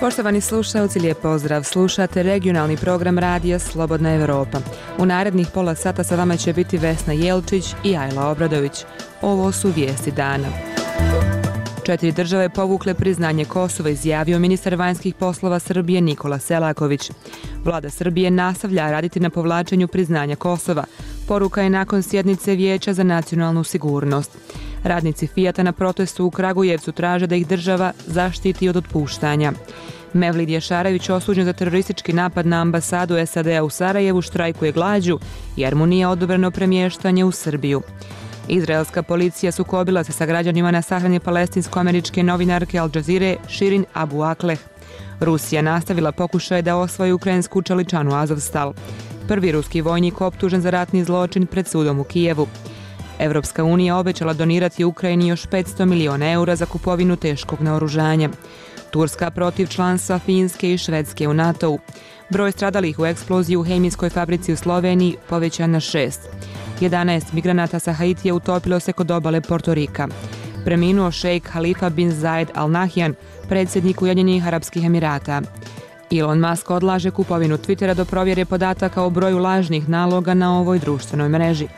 Poštovani slušalci, lijep pozdrav. Slušate regionalni program radija Slobodna Evropa. U narednih pola sata sa vama će biti Vesna Jelčić i Ajla Obradović. Ovo su vijesti dana. 4 države povukle priznanje Kosova, izjavio ministar vanjskih poslova Srbije Nikola Selaković. Vlada Srbije nastavlja raditi na povlačenju priznanja Kosova. Poruka je nakon sjednice Vijeća za nacionalnu sigurnost. Radnici Fijata na protestu u Kragujevcu traže da ih država zaštiti od otpuštanja. Mevlid Jašarević, osuđen za teroristički napad na ambasadu SAD-a u Sarajevu, štrajkuje glađu jer mu nije odobreno premještanje u Srbiju. Izraelska policija sukobila se sa građanima na sahrani palestinsko-američke novinarke Al Jazeere Shirin Abu Akleh. Rusija nastavila pokušaj da osvoji ukrajinsku čeličanu Azovstal. Prvi ruski vojnik optužen za ratni zločin pred sudom u Kijevu. Evropska unija obećala donirati Ukrajini još 500 miliona eura za kupovinu teškog naoružanja. Turska protiv članstva Finske i Švedske u NATO-u. Broj stradalih u eksploziji u hemijskoj fabrici u Sloveniji povećan na 6. 11 migranata sa Haitija utopilo se kod obale Portorika. Preminuo šejk Halifa bin Zayed Al Nahyan, predsjednik Ujedinjenih Arapskih Emirata. Elon Musk odlaže kupovinu Twittera do provjere podataka o broju lažnih naloga na ovoj društvenoj mreži.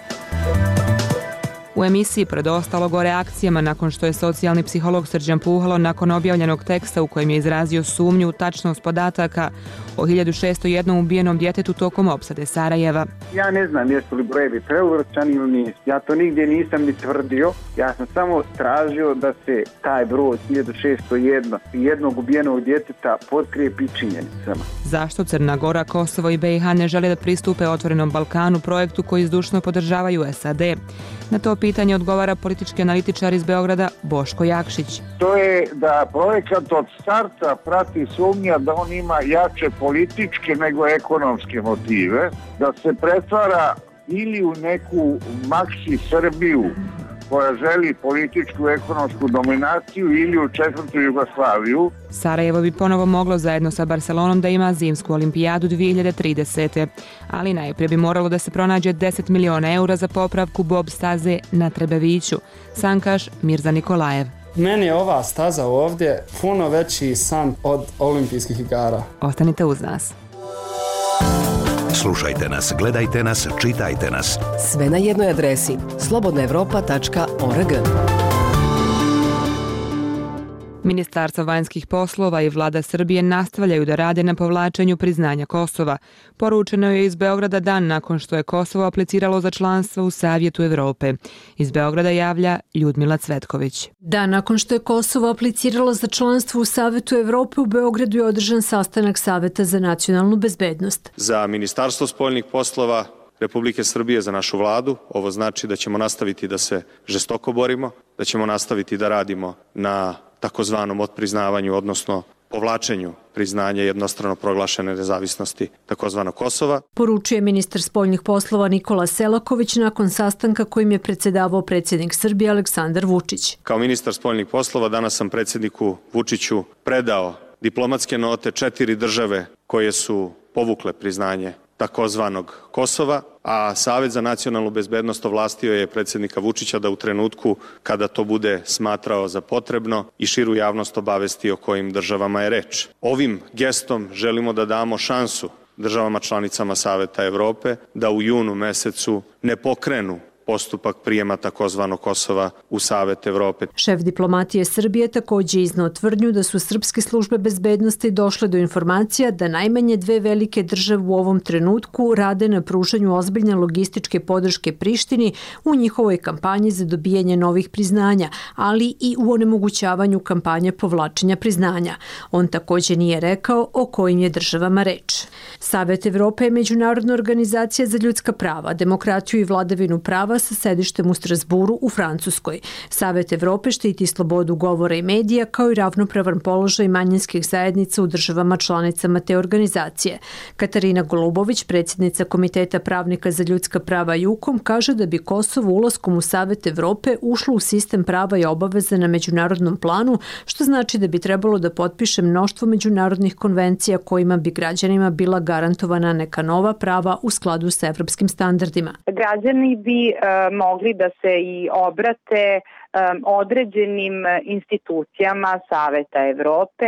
U emisiji pred ostalog o reakcijama nakon što je socijalni psiholog Srđan Puhalo nakon objavljenog teksta u kojem je izrazio sumnju u tačnost podataka o 1601 ubijenom djetetu tokom opsade Sarajeva. Ja ne znam jesu li brojevi preuvrćani ili nisu. Ja to nigdje nisam ni tvrdio. Ja sam samo tražio da se taj broj 1601 jednog ubijenog djeteta potkrijepi činjenicama. Zašto Crna Gora, Kosovo i BiH ne žele da pristupe Otvorenom Balkanu, projektu koji zdušno podržavaju SAD? Na to pitanje odgovara politički analitičar iz Beograda Boško Jakšić. To je da projekat od starta prati sumnja da on ima jače političke nego ekonomske motive, da se pretvara ili u neku maksi Srbiju koja želi političku ekonomsku dominaciju ili u četvrtu Jugoslaviju. Sarajevo bi ponovo moglo zajedno sa Barcelonom da ima zimsku olimpijadu 2030. Ali najprije bi moralo da se pronađe 10 miliona eura za popravku bob staze na Trebeviću. Sankaš Mirza Nikolajev. Meni je ova staza ovdje puno veći san od olimpijskih igara. Ostanite uz nas. Slušajte nas, gledajte nas, čitajte nas. Sve na jednoj adresi slobodnaevropa.org. Ministarstvo vanjskih poslova i vlada Srbije nastavljaju da rade na povlačenju priznanja Kosova. Poručeno je iz Beograda dan nakon što je Kosovo apliciralo za članstvo u Savjetu Evrope. Iz Beograda javlja Ljudmila Cvetković. Dan nakon što je Kosovo apliciralo za članstvo u Savjetu Evrope, u Beogradu je održan sastanak Saveta za nacionalnu bezbednost. Za Ministarstvo spoljnih poslova Republike Srbije, za našu vladu, ovo znači da ćemo nastaviti da se žestoko borimo, da ćemo nastaviti da radimo na takozvanom otpriznavanju, odnosno povlačenju priznanja jednostrano proglašene nezavisnosti takozvanog Kosova. Poručuje ministar spoljnih poslova Nikola Selaković nakon sastanka kojim je predsjedavao predsjednik Srbije Aleksandar Vučić. Kao ministar spoljnih poslova danas sam predsjedniku Vučiću predao diplomatske note 4 države koje su povukle priznanje takozvanog Kosova, a Savet za nacionalnu bezbednost ovlastio je predsjednika Vučića da u trenutku kada to bude smatrao za potrebno i širu javnost obavesti o kojim državama je reč. Ovim gestom želimo da damo šansu državama članicama Saveta Evrope da u junu mesecu ne pokrenu postupak prijema takozvanog Kosova u Savet Evrope. Šef diplomatije Srbije također iznao tvrdnju da su srpske službe bezbednosti došle do informacija da najmanje 2 velike države u ovom trenutku rade na pružanju ozbiljne logističke podrške Prištini u njihovoj kampanji za dobijanje novih priznanja, ali i u onemogućavanju kampanje povlačenja priznanja. On također nije rekao o kojim je državama reč. Savet Evrope je međunarodna organizacija za ljudska prava, demokratiju i vladavinu prava sa sedištem u Strasburu u Francuskoj. Savet Evrope štiti slobodu govora i medija kao i ravnopravan položaj manjinskih zajednica u državama članicama te organizacije. Katarina Golubović, predsjednica Komiteta pravnika za ljudska prava JUKOM, kaže da bi Kosovo ulaskom u Savet Evrope ušlo u sistem prava i obaveza na međunarodnom planu, što znači da bi trebalo da potpiše mnoštvo međunarodnih konvencija kojima bi građanima bila garantovana neka nova prava u skladu sa evropskim standardima. Građani bi mogli da se i obrate određenim institucijama Saveta Evrope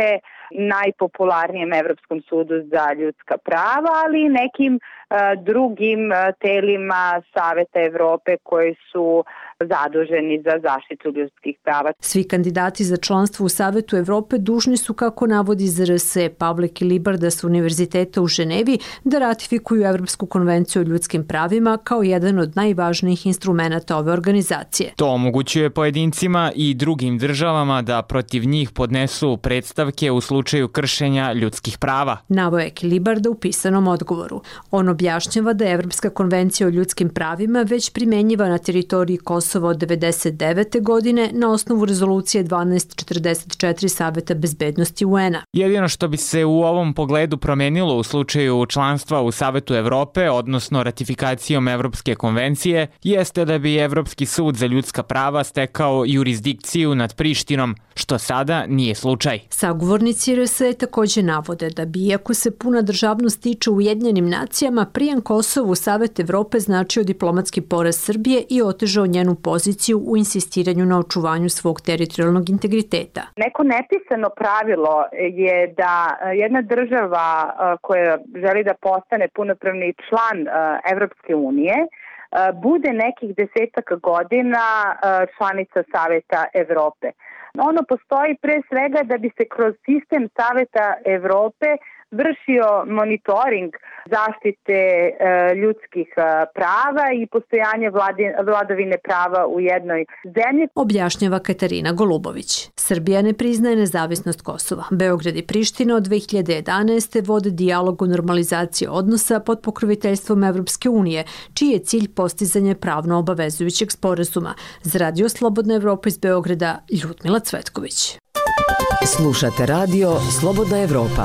najpopularnijem Evropskom sudu za ljudska prava, ali i nekim drugim telima Saveta Evrope koji su zaduženi za zaštitu ljudskih prava. Svi kandidati za članstvo u Savetu Evrope dužni su, kako navodi ZRS Pavlek i Libarda s Univerziteta u Ženevi, da ratifikuju Evropsku konvenciju o ljudskim pravima kao jedan od najvažnijih instrumenata ove organizacije. To omogućuje pojedincima i drugim državama da protiv njih podnesu predstavke u slučaju kršenja ljudskih prava. Naveo je Libarda u pisanom odgovoru. On objašnjava da je Evropska konvencija o ljudskim pravima već primenjiva na teritoriji Kosova od 1999. godine na osnovu rezolucije 1244 Saveta bezbednosti UN-a. Jedino što bi se u ovom pogledu promenilo u slučaju članstva u Savetu Evrope, odnosno ratifikacijom Evropske konvencije, jeste da bi Evropski sud za ljudska prava stekao jurisdikciju nad Prištinom, što sada nije slučaj. Sagovornici RS također navode da bi, iako se puna državnost tiče Ujedinjenim nacijama, prijem Kosova u Savet Evrope značio diplomatski poraz Srbije i otežao njenu poziciju u insistiranju na očuvanju svog teritorijalnog integriteta. Neko nepisano pravilo je da jedna država koja želi da postane punopravni član Evropske unije bude nekih 10 godina članica Saveta Evrope. Ono postoji pre svega da bi se kroz sistem Saveta Evrope vršio monitoring zaštite ljudskih prava i postojanje vladavine prava u jednoj zemlji. Objašnjava Katarina Golubović. Srbija ne priznaje nezavisnost Kosova. Beograd i Priština od 2011. vode dijalog o normalizaciji odnosa pod pokroviteljstvom Evropske unije, čiji je cilj postizanje pravno obavezujućeg sporazuma. Za Radio Slobodna Evropa iz Beograda, Ljudmila Cvetković. Slušate radio Slobodna Evropa.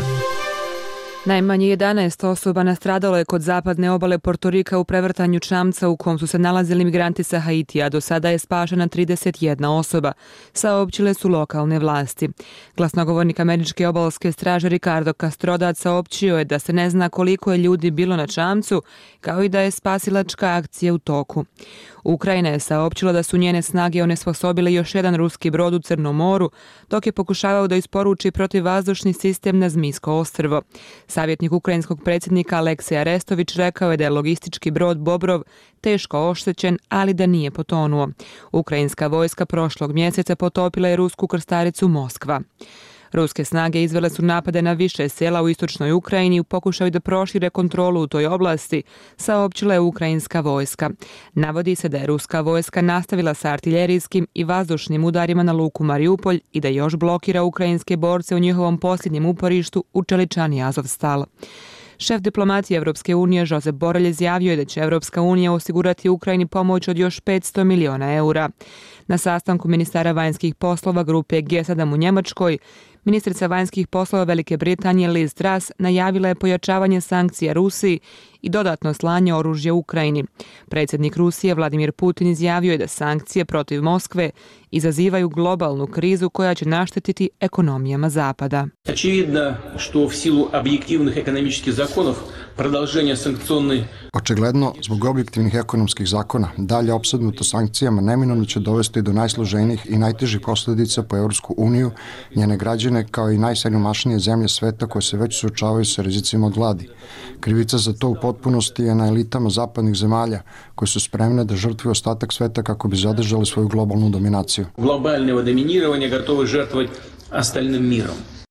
Najmanje 11 osoba nastradalo je kod zapadne obale Portorika u prevrtanju čamca u kom su se nalazili migranti sa Haitija. Do sada je spašena 31 osoba, saopćile su lokalne vlasti. Glasnogovornik američke obalske straže Ricardo Castrodat saopćio je da se ne zna koliko je ljudi bilo na čamcu, kao i da je spasilačka akcija u toku. Ukrajina je saopćila da su njene snage onesposobile još jedan ruski brod u Crnom moru, dok je pokušavao da isporuči protivvazdušni sistem na Zmijsko ostrvo. Savjetnik ukrajinskog predsjednika Aleksej Arestović rekao je da je logistički brod Bobrov teško oštećen, ali da nije potonuo. Ukrajinska vojska prošlog mjeseca potopila je rusku krstaricu Moskva. Ruske snage izvele su napade na više sela u istočnoj Ukrajini u pokušaju da prošire kontrolu u toj oblasti, saopćila je ukrajinska vojska. Navodi se da je ruska vojska nastavila sa artiljerijskim i vazdušnim udarima na luku Mariupolj i da još blokira ukrajinske borce u njihovom posljednjem uporištu u Čeličani Azovstal. Šef diplomatije Evropske unije Josep Borrell izjavio je da će Evropska unija osigurati Ukrajini pomoć od još 500 miliona eura. Na sastanku ministara vanjskih poslova grupe G7 u Njemačkoj, ministrica vanjskih poslova Velike Britanije Liz Truss najavila je pojačavanje sankcija Rusiji i dodatno slanje oružja Ukrajini. Predsjednik Rusije Vladimir Putin izjavio je da sankcije protiv Moskve izazivaju globalnu krizu koja će naštetiti ekonomijama Zapada. Очевидно, что в силу объективных экономических законов продолжение санкционной. Očigledno, zbog objektivnih ekonomskih zakona, dalje opsednuto sankcijama neminovno će dovesti do najsloženijih i najtežih posljedica po Evropsku uniju, njene građane kao i najsiromašnije zemlje sveta koje se već suočavaju sa rizicima od gladi. Krivica za to u potpunosti je na elitama zapadnih zemalja koje su spremne da žrtvuju ostatak sveta kako bi zadržali svoju globalnu dominaciju. Globalnog dominiranja gotovo žrtvovati остальным миром.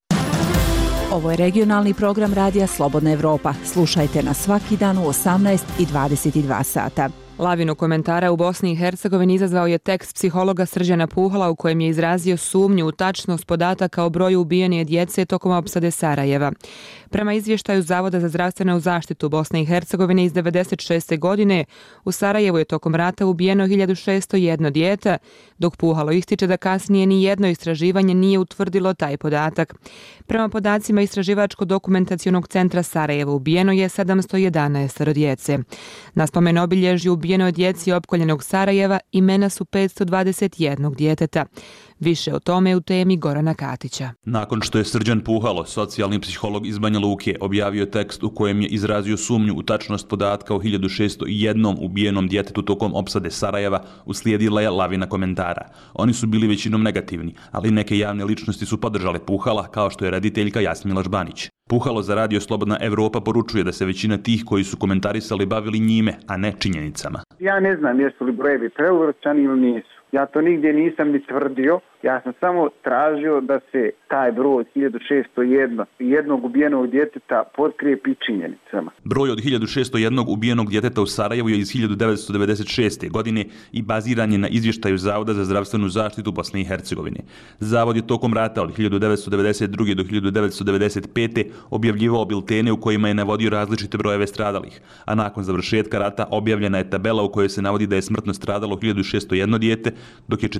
Ovo je regionalni program Radija Slobodna Evropa. Slušajte nas svaki dan u 18 i 22 sata. Lavinu komentara u Bosni i Hercegovini izazvao je tekst psihologa Srđana Puhala u kojem je izrazio sumnju u tačnost podataka o broju ubijene djece tokom opsade Sarajeva. Prema izvještaju Zavoda za zdravstvenu zaštitu Bosne i Hercegovine iz 1996. godine, u Sarajevu je tokom rata ubijeno 1601 dijete, dok Puhalo ističe da kasnije ni jedno istraživanje nije utvrdilo taj podatak. Prema podacima Istraživačko-dokumentacionog centra Sarajevo ubijeno je 711 djece. Na spomen obilježju ubijenoj djeci opkoljenog Sarajeva imena su 521 djeteta. Više o tome u temi Gorana Katića. Nakon što je Srđan Puhalo, socijalni psiholog iz Banja Luke, objavio tekst u kojem je izrazio sumnju u tačnost podatka o 1601 ubijenom djetetu tokom opsade Sarajeva, uslijedila je lavina komentara. Oni su bili većinom negativni, ali neke javne ličnosti su podržale Puhala, kao što je rediteljka Jasmila Žbanić. Puhalo za Radio Slobodna Evropa poručuje da se većina tih koji su komentarisali bavili njime, a ne činjenicama. Ja ne znam jesu li brojevi preuvršćani ili nisu. Ja to nigdje nisam ni tvrdio. Ja sam samo tražio da se taj broj 1601 jednog ubijenog djeteta potkrijepi činjenicama. Broj od 1601 ubijenog djeteta u Sarajevu je iz 1996. godine i baziran je na izvještaju Zavoda za zdravstvenu zaštitu Bosne i Hercegovine. Zavod je tokom rata od 1992. do 1995. objavljivao biltene u kojima je navodio različite brojeve stradalih, a nakon završetka rata objavljena je tabela u kojoj se navodi da je smrtno stradalo 1601 dijete, dok je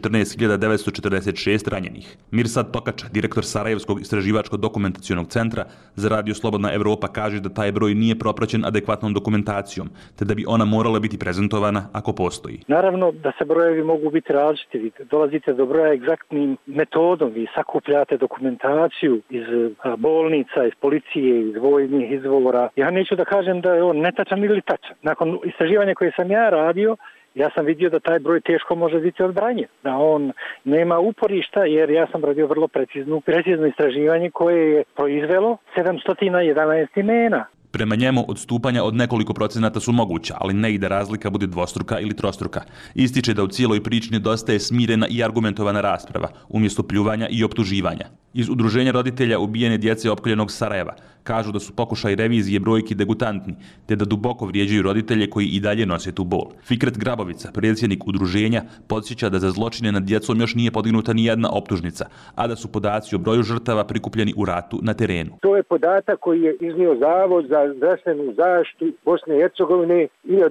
14.946 ranjenih. Mirsad Tokača, direktor Sarajevskog istraživačko-dokumentacionog centra za Radio Slobodna Evropa, kaže da taj broj nije propraćen adekvatnom dokumentacijom, te da bi ona morala biti prezentovana ako postoji. Naravno da se brojevi mogu biti različiti. Vi dolazite do broja egzaktnim metodom, vi sakupljate dokumentaciju iz bolnica, iz policije, iz vojnih izvora. Ja neću da kažem da je on netačan ili tačan. Nakon istraživanja koje sam ja radio, ja sam vidio da taj broj teško može biti odbranjen, da on nema uporišta, jer ja sam radio vrlo precizno istraživanje koje je proizvelo 711 imena. Prema njemu, odstupanja od nekoliko procenata su moguća, ali ne i da razlika bude dvostruka ili trostruka. Ističe da u cijeloj priči nedostaje smirena i argumentovana rasprava, umjesto pljuvanja i optuživanja. Iz Udruženja roditelja ubijene djece opkoljenog Sarajeva kažu da su pokušaj revizije brojki degutantni, te da duboko vrijeđaju roditelje koji i dalje nose tu bol. Fikret Grabovica, predsjednik udruženja, podsjeća da za zločine nad djecom još nije podignuta ni jedna optužnica, a da su podaci o broju žrtava prikupljeni u ratu na terenu. To je podatak koji je iznio Zavod za zdravstvenu zaštitu Bosne i Hercegovine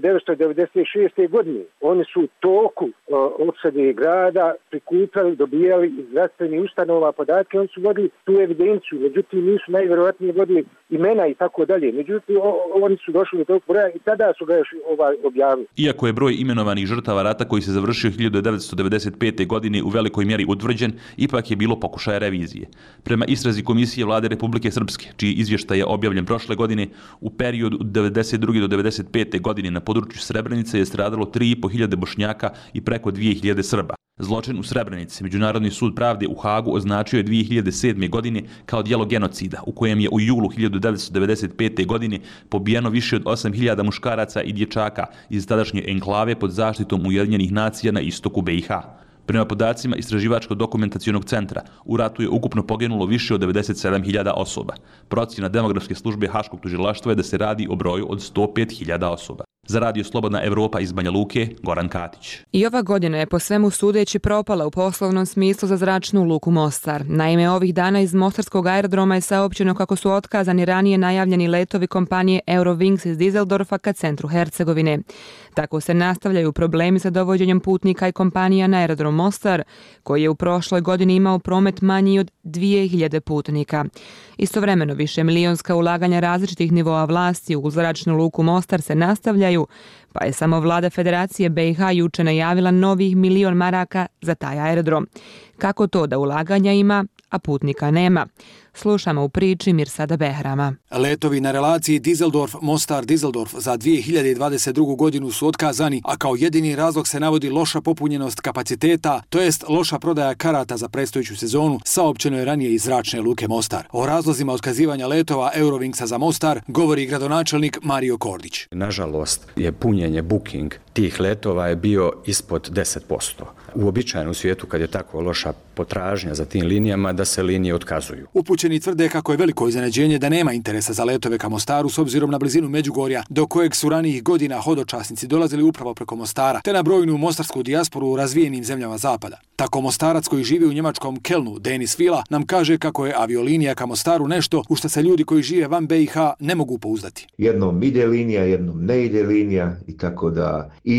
1996. godine. Oni su u toku opsade grada prikupljali, dobijali iz zdravstvenih ustanova podatke, oni su vodili tu evidenciju, međutim nisu najvjerojatnije vodili imena i tako dalje. Međutim, oni su došli do tog broja i tada su ga još objavili. Iako je broj imenovanih žrtava rata koji se završio 1995. godine u velikoj mjeri utvrđen, ipak je bilo pokušaja revizije. Prema istrazi Komisije Vlade Republike Srpske, čiji izvještaj je objavljen prošle godine, u periodu od 1992. do 1995. godine na području Srebrenice je stradalo 3.500 Bošnjaka i preko 2.000 Srba. Zločin u Srebrenici Međunarodni sud pravde u Hagu označio je 2007. godine kao djelo genocida, u kojem je u julu 1995. godine pobijeno više od 8.000 muškaraca i dječaka iz tadašnje enklave pod zaštitom Ujedinjenih nacija na istoku BiH. Prema podacima Istraživačko-dokumentacionog centra, u ratu je ukupno poginulo više od 97.000 osoba. Procjena demografske službe Haškog tužilaštva je da se radi o broju od 105.000 osoba. Za Radio Slobodna Evropa iz Banja Luke, Goran Katić. I ova godina je po svemu sudeći propala u poslovnom smislu za zračnu luku Mostar. Naime, ovih dana iz Mostarskog aerodroma je saopćeno kako su otkazani ranije najavljeni letovi kompanije Eurowings iz Dizeldorfa ka centru Hercegovine. Tako se nastavljaju problemi sa dovođenjem putnika i kompanija na aerodrom Mostar, koji je u prošloj godini imao promet manji od 2.000 putnika. Istovremeno više milionska ulaganja različitih nivoa vlasti u zračnu luku Mostar se nastavljaju, pa je samo vlada Federacije BiH juče najavila novih 1.000.000 maraka za taj aerodrom. Kako to da ulaganja ima, a putnika nema? Slušamo u priči Mirsada Behrama. Letovi na relaciji Dizeldorf-Mostar-Dizeldorf za 2022. godinu su otkazani, a kao jedini razlog se navodi loša popunjenost kapaciteta, to jest loša prodaja karata za predstojeću sezonu, saopćeno je ranije iz zračne luke Mostar. O razlozima otkazivanja letova Eurowingsa za Mostar govori gradonačelnik Mario Kordić. Nažalost je punjenje booking tih letova je bio ispod 10%. Uobičajeno u svijetu kad je tako loša potražnja za tim linijama da se linije otkazuju. Upućeni tvrde kako je veliko iznenađenje da nema interesa za letove ka Mostaru s obzirom na blizinu Međugorja, do kojeg su ranijih godina hodočasnici dolazili upravo preko Mostara, te na brojnu mostarsku dijasporu u razvijenim zemljama zapada. Tako Mostarac koji živi u njemačkom Kelnu, Denis Vila, nam kaže kako je aviolinija ka Mostaru nešto u što se ljudi koji žive van BiH ne mogu pouzdati. Jednom ide linija, jednom ne ide linija i tako da i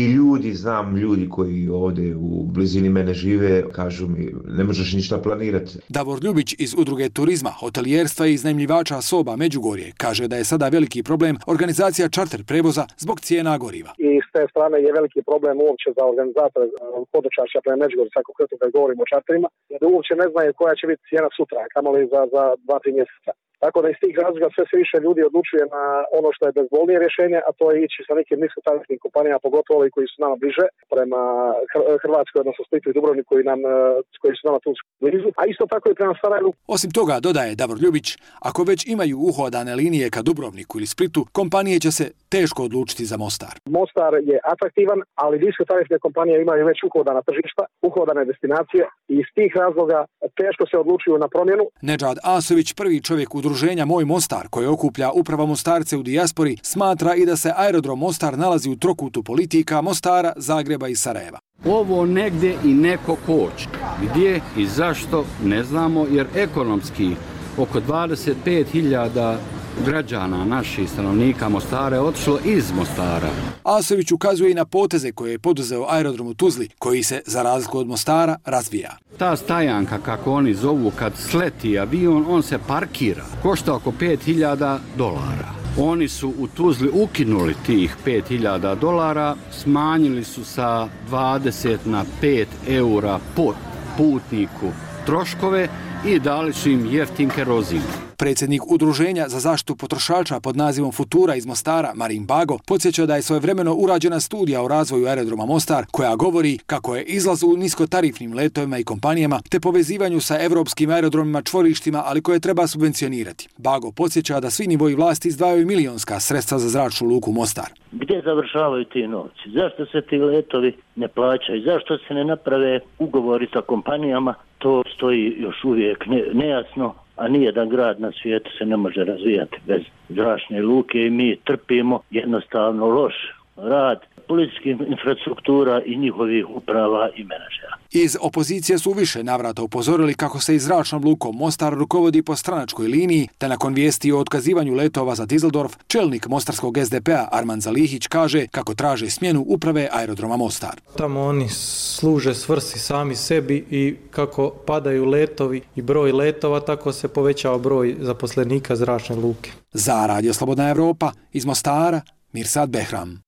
ljudi koji ovdje u blizini mene žive, kažu mi ne možeš ništa planirati. Davor Ljubić iz Udruge turizma hotelijerstva i iznajmljivača soba Međugorje kaže da je sada veliki problem organizacija čarter prevoza zbog cijena goriva. I s te strane je veliki problem uopće za organizatore hodočašća prema Međugorju, sad konkretno kad govorimo o čarterima, jer uopće ne znaju koja će biti cijena sutra, kamoli za 2-3 mjeseca. Tako da iz tih razloga sve se više ljudi odlučuje na ono što je bezbolnije rješenje, a to je ići sa nekim niskotarifnim kompanijama, pogotovo ovi koji su nama bliže, prema Hrvatskoj, odnosno Splitu i Dubrovniku koji su nama tu blizu, a isto tako i prema Sarajevu. Osim toga, dodaje Davor Ljubić, ako već imaju uhodane linije ka Dubrovniku ili Splitu, kompanije će se teško odlučiti za Mostar. Mostar je atraktivan, ali niskotarifne kompanije imaju već uhodana tržišta, uhodane destinacije i iz tih razloga teško se odlučuju na promjenu. Nedžad Asović, prvi čovjek udruženja Moj Mostar, koje okuplja upravo Mostarce u dijaspori, smatra i da se aerodrom Mostar nalazi u trokutu politika Mostara, Zagreba i Sarajeva. Ovo negdje i neko koči. Gdje i zašto ne znamo, jer ekonomski oko 25.000 građana, naših stanovnika Mostara je otišlo iz Mostara. Asović ukazuje i na poteze koje je poduzeo aerodrom u Tuzli, koji se, za razliku od Mostara, razvija. Ta stajanka, kako oni zovu, kad sleti avion, on se parkira. Košta oko $5.000. Oni su u Tuzli ukinuli tih $5.000, smanjili su sa 20 na 5 eura po putniku troškove i dali su im jeftin kerozin. Predsjednik Udruženja za zaštitu potrošača pod nazivom Futura iz Mostara, Marin Bago, podsjeća da je svojevremeno urađena studija o razvoju aerodroma Mostar, koja govori kako je izlaz u niskotarifnim letovima i kompanijama te povezivanju sa evropskim aerodromima čvorištima, ali koje treba subvencionirati. Bago podsjeća da svi nivoji vlasti izdvajaju milionska sredstva za zračnu luku Mostar. Gdje završavaju ti novci? Zašto se ti letovi ne plaćaju? Zašto se ne naprave ugovori sa kompanijama? To stoji još uvijek nejasno, a nijedan grad na svijetu se ne može razvijati bez zračne luke i mi trpimo jednostavno loš rad političkih infrastruktura i njihovih uprava i menadžera. Iz opozicije su više navrata upozorili kako se i zračnom lukom Mostar rukovodi po stranačkoj liniji, te nakon vijesti o otkazivanju letova za Düsseldorf, čelnik mostarskog SDP-a Arman Zalihić kaže kako traže smjenu uprave aerodroma Mostar. Tamo oni služe svrsi sami sebi i kako padaju letovi i broj letova, tako se povećava broj zaposlenika zračne luke. Za Radio Slobodna Evropa iz Mostara, Mirsad Behram.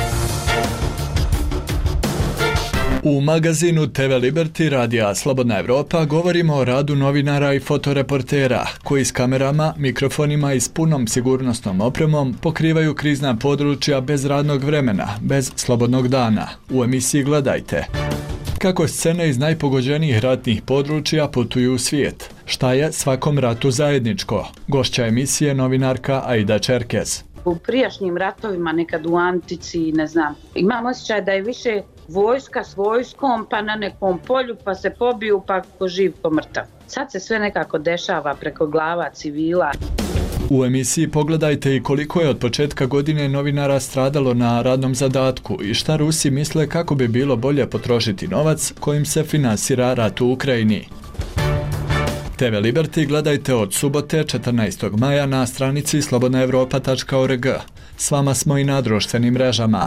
U magazinu TV Liberty Radija Slobodna Evropa govorimo o radu novinara i fotoreportera koji s kamerama, mikrofonima i s punom sigurnosnom opremom pokrivaju krizna područja bez radnog vremena, bez slobodnog dana. U emisiji gledajte. Kako scene iz najpogođenijih ratnih područja putuju u svijet? Šta je svakom ratu zajedničko? Gošća emisije novinarka Aida Čerkez. U prijašnjim ratovima, nekad u antici, ne znam, imam osjećaj da je više vojska s vojskom, pa na nekom polju, pa se pobiju, pa ko živ, ko mrtav. Sad se sve nekako dešava preko glava civila. U emisiji pogledajte i koliko je od početka godine novinara stradalo na radnom zadatku i šta Rusi misle kako bi bilo bolje potrošiti novac kojim se finansira rat u Ukrajini. TV Liberty gledajte od subote 14. maja na stranici slobodnaevropa.org. S vama smo i na društvenim mrežama.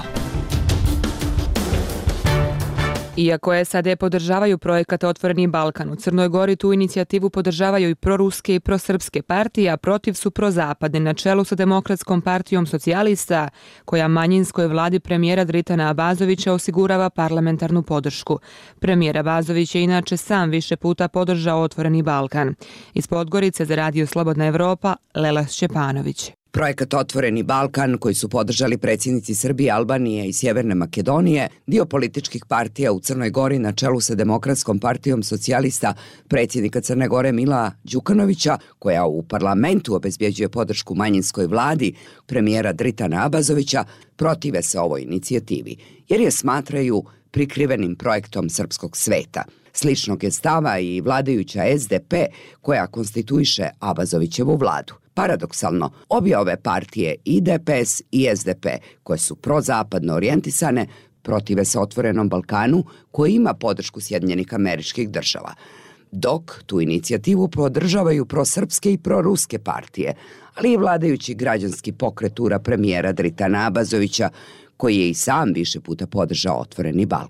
Iako SAD podržavaju projekat Otvoreni Balkan, u Crnoj Gori tu inicijativu podržavaju i proruske i prosrpske partije, a protiv su prozapadne na čelu sa Demokratskom partijom socijalista, koja manjinskoj vladi premijera Dritana Abazovića osigurava parlamentarnu podršku. Premijer Abazović je inače sam više puta podržao Otvoreni Balkan. Iz Podgorice za Radio Slobodna Evropa, Lela Šćepanović. Projekat Otvoreni Balkan, koji su podržali predsjednici Srbije, Albanije i Sjeverne Makedonije, dio političkih partija u Crnoj Gori na čelu sa Demokratskom partijom socijalista predsjednika Crne Gore Mila Đukanovića, koja u parlamentu obezbjeđuje podršku manjinskoj vladi premijera Dritana Abazovića, protive se ovoj inicijativi, jer je smatraju prikrivenim projektom srpskog sveta. Sličnog je stava i vladajuća SDP, koja konstituiše Abazovićevu vladu. Paradoksalno, obje ove partije, i DPS i SDP, koje su prozapadno orijentisane, protive se Otvorenom Balkanu, koji ima podršku Sjedinjenih Američkih Država. Dok tu inicijativu podržavaju prosrpske i proruske partije, ali i vladajući građanski pokret ura premijera Dritana Abazovića, koji je i sam više puta podržao Otvoreni Balkan.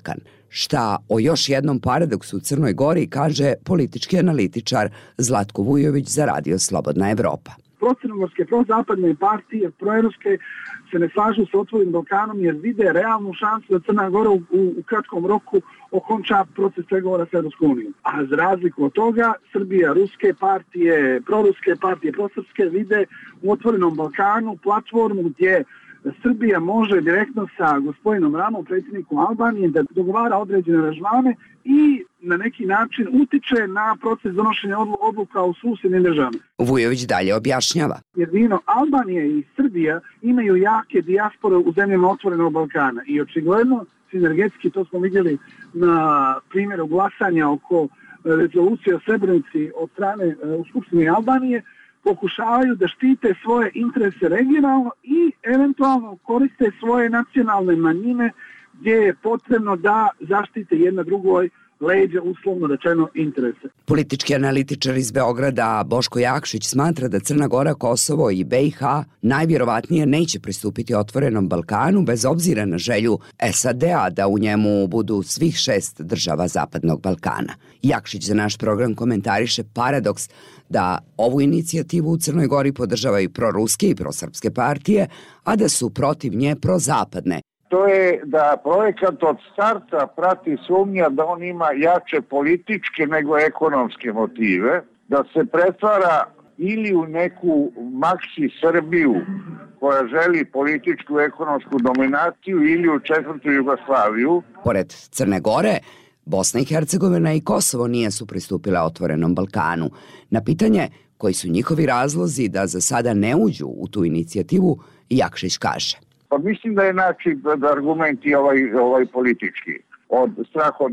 Šta o još jednom paradoksu u Crnoj Gori kaže politički analitičar Zlatko Vujović za Radio Slobodna Evropa. Procrnogorske, prozapadne partije, proevropske se ne slažu sa Otvorenim Balkanom jer vide realnu šansu da Crna Gora u kratkom roku okonča proces pregovora sa Evropskom unijom. A za razliku od toga, Srbija, ruske partije, proruske partije, prosrpske vide u Otvorenom Balkanu platformu gdje Srbija može direktno sa gospodinom Ramom, predsjednikom Albanije, da dogovara određene aranžmane i na neki način utiče na proces donošenja odluka u susjednim državama. Vujović dalje objašnjava. Jedino Albanija i Srbija imaju jake dijaspore u zemljama Otvorenog Balkana i očigledno sinergetski, to smo vidjeli na primjeru glasanja oko rezolucije o Srebrenici od strane u Skupštini Albanije, pokušavaju da štite svoje interese regionalno i eventualno koriste svoje nacionalne manjine gdje je potrebno da zaštite jedna drugoj leđa, uslovno rečeno, interese. Politički analitičar iz Beograda Boško Jakšić smatra da Crna Gora, Kosovo i BiH najvjerovatnije neće pristupiti Otvorenom Balkanu bez obzira na želju SAD-a da u njemu budu svih 6 država Zapadnog Balkana. Jakšić za naš program komentariše paradoks da ovu inicijativu u Crnoj Gori podržavaju proruske i prosrpske partije, a da su protiv nje prozapadne. To je da projekat od starta prati sumnja da on ima jače političke nego ekonomske motive, da se pretvara ili u neku maksi Srbiju koja želi političku ekonomsku dominaciju ili u četvrtu Jugoslaviju. Pored Crne Gore, Bosna i Hercegovina i Kosovo nisu pristupile Otvorenom Balkanu. Na pitanje koji su njihovi razlozi da za sada ne uđu u tu inicijativu, Jakšić kaže. Pa mislim da je da argument i ovaj politički. Od straha od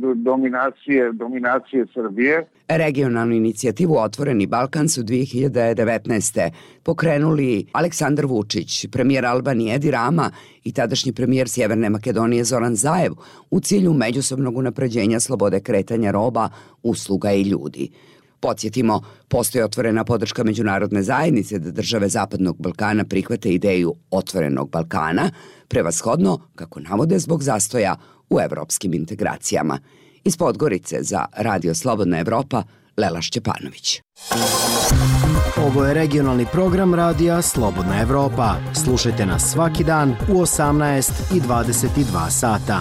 dominacije Srbije. Regionalnu inicijativu Otvoreni Balkan su 2019. pokrenuli Aleksandar Vučić, premijer Albanije Edi Rama i tadašnji premijer Sjeverne Makedonije Zoran Zaev u cilju međusobnog unapređenja slobode kretanja roba, usluga i ljudi. Podsjetimo, postoji otvorena podrška međunarodne zajednice da države Zapadnog Balkana prihvate ideju Otvorenog Balkana, prevashodno, kako navode, zbog zastoja u evropskim integracijama. Iz Podgorice za Radio Slobodna Evropa, Lela Šćepanović. Ovo je regionalni program Radija Slobodna Evropa. Slušajte nas svaki dan u 18 i 22 sata.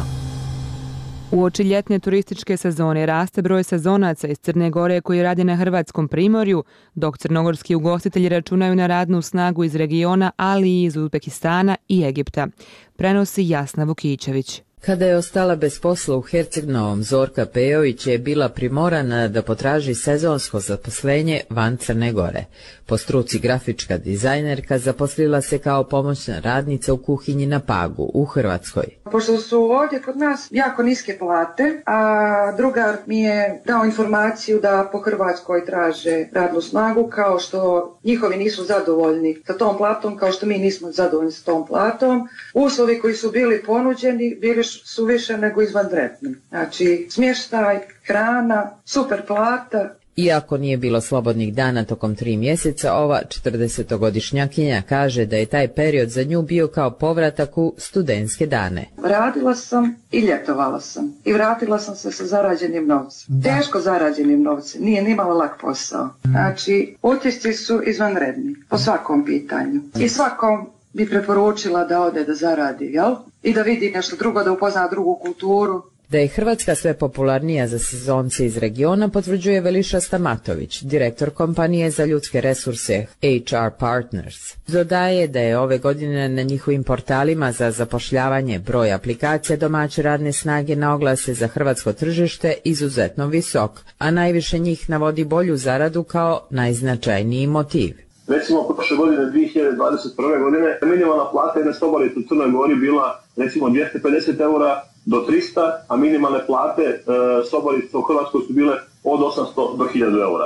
Uoči ljetne turističke sezone raste broj sezonaca iz Crne Gore koji rade na hrvatskom primorju, dok crnogorski ugostitelji računaju na radnu snagu iz regiona, ali i iz Uzbekistana i Egipta. Prenosi Jasna Vukićević. Kada je ostala bez posla u Herceg-Novom, Zorka Pejović je bila primorana da potraži sezonsko zaposlenje van Crne Gore. Po struci grafička dizajnerka zaposlila se kao pomoćna radnica u kuhinji na Pagu u Hrvatskoj. Pošto su ovdje kod nas jako niske plate, a drugar mi je dao informaciju da po Hrvatskoj traže radnu snagu, kao što njihovi nisu zadovoljni sa tom platom, kao što mi nismo zadovoljni sa tom platom. Uslovi koji su bili ponuđeni bili su više nego izvanredni. Znači, smještaj, hrana, super plata. Iako nije bilo slobodnih dana tokom 3 mjeseca, ova 40-godišnjakinja kaže da je taj period za nju bio kao povratak u studentske dane. Radila sam i ljetovala sam i vratila sam se sa zarađenim novcem. Teško zarađenim novcem, nije nimalo lak posao. Znači, utisci su izvanredni po svakom pitanju. I svakom bi preporučila da ode da zaradi, jel? I da vidi nešto drugo, da upozna drugu kulturu. Da je Hrvatska sve popularnija za sezonce iz regiona potvrđuje Veliša Stamatović, direktor kompanije za ljudske resurse HR Partners. Dodaje da je ove godine na njihovim portalima za zapošljavanje broj aplikacija domaće radne snage na oglase za hrvatsko tržište izuzetno visok, a najviše njih navodi bolju zaradu kao najznačajniji motiv. Recimo, prošle godine, 2021. godine, minimalna plata jedne sobarice u Crnoj Gori bila, recimo, 250 eura do 300, a minimalne plate sobarice u Hrvatskoj su bile od 800 do 1000 eura.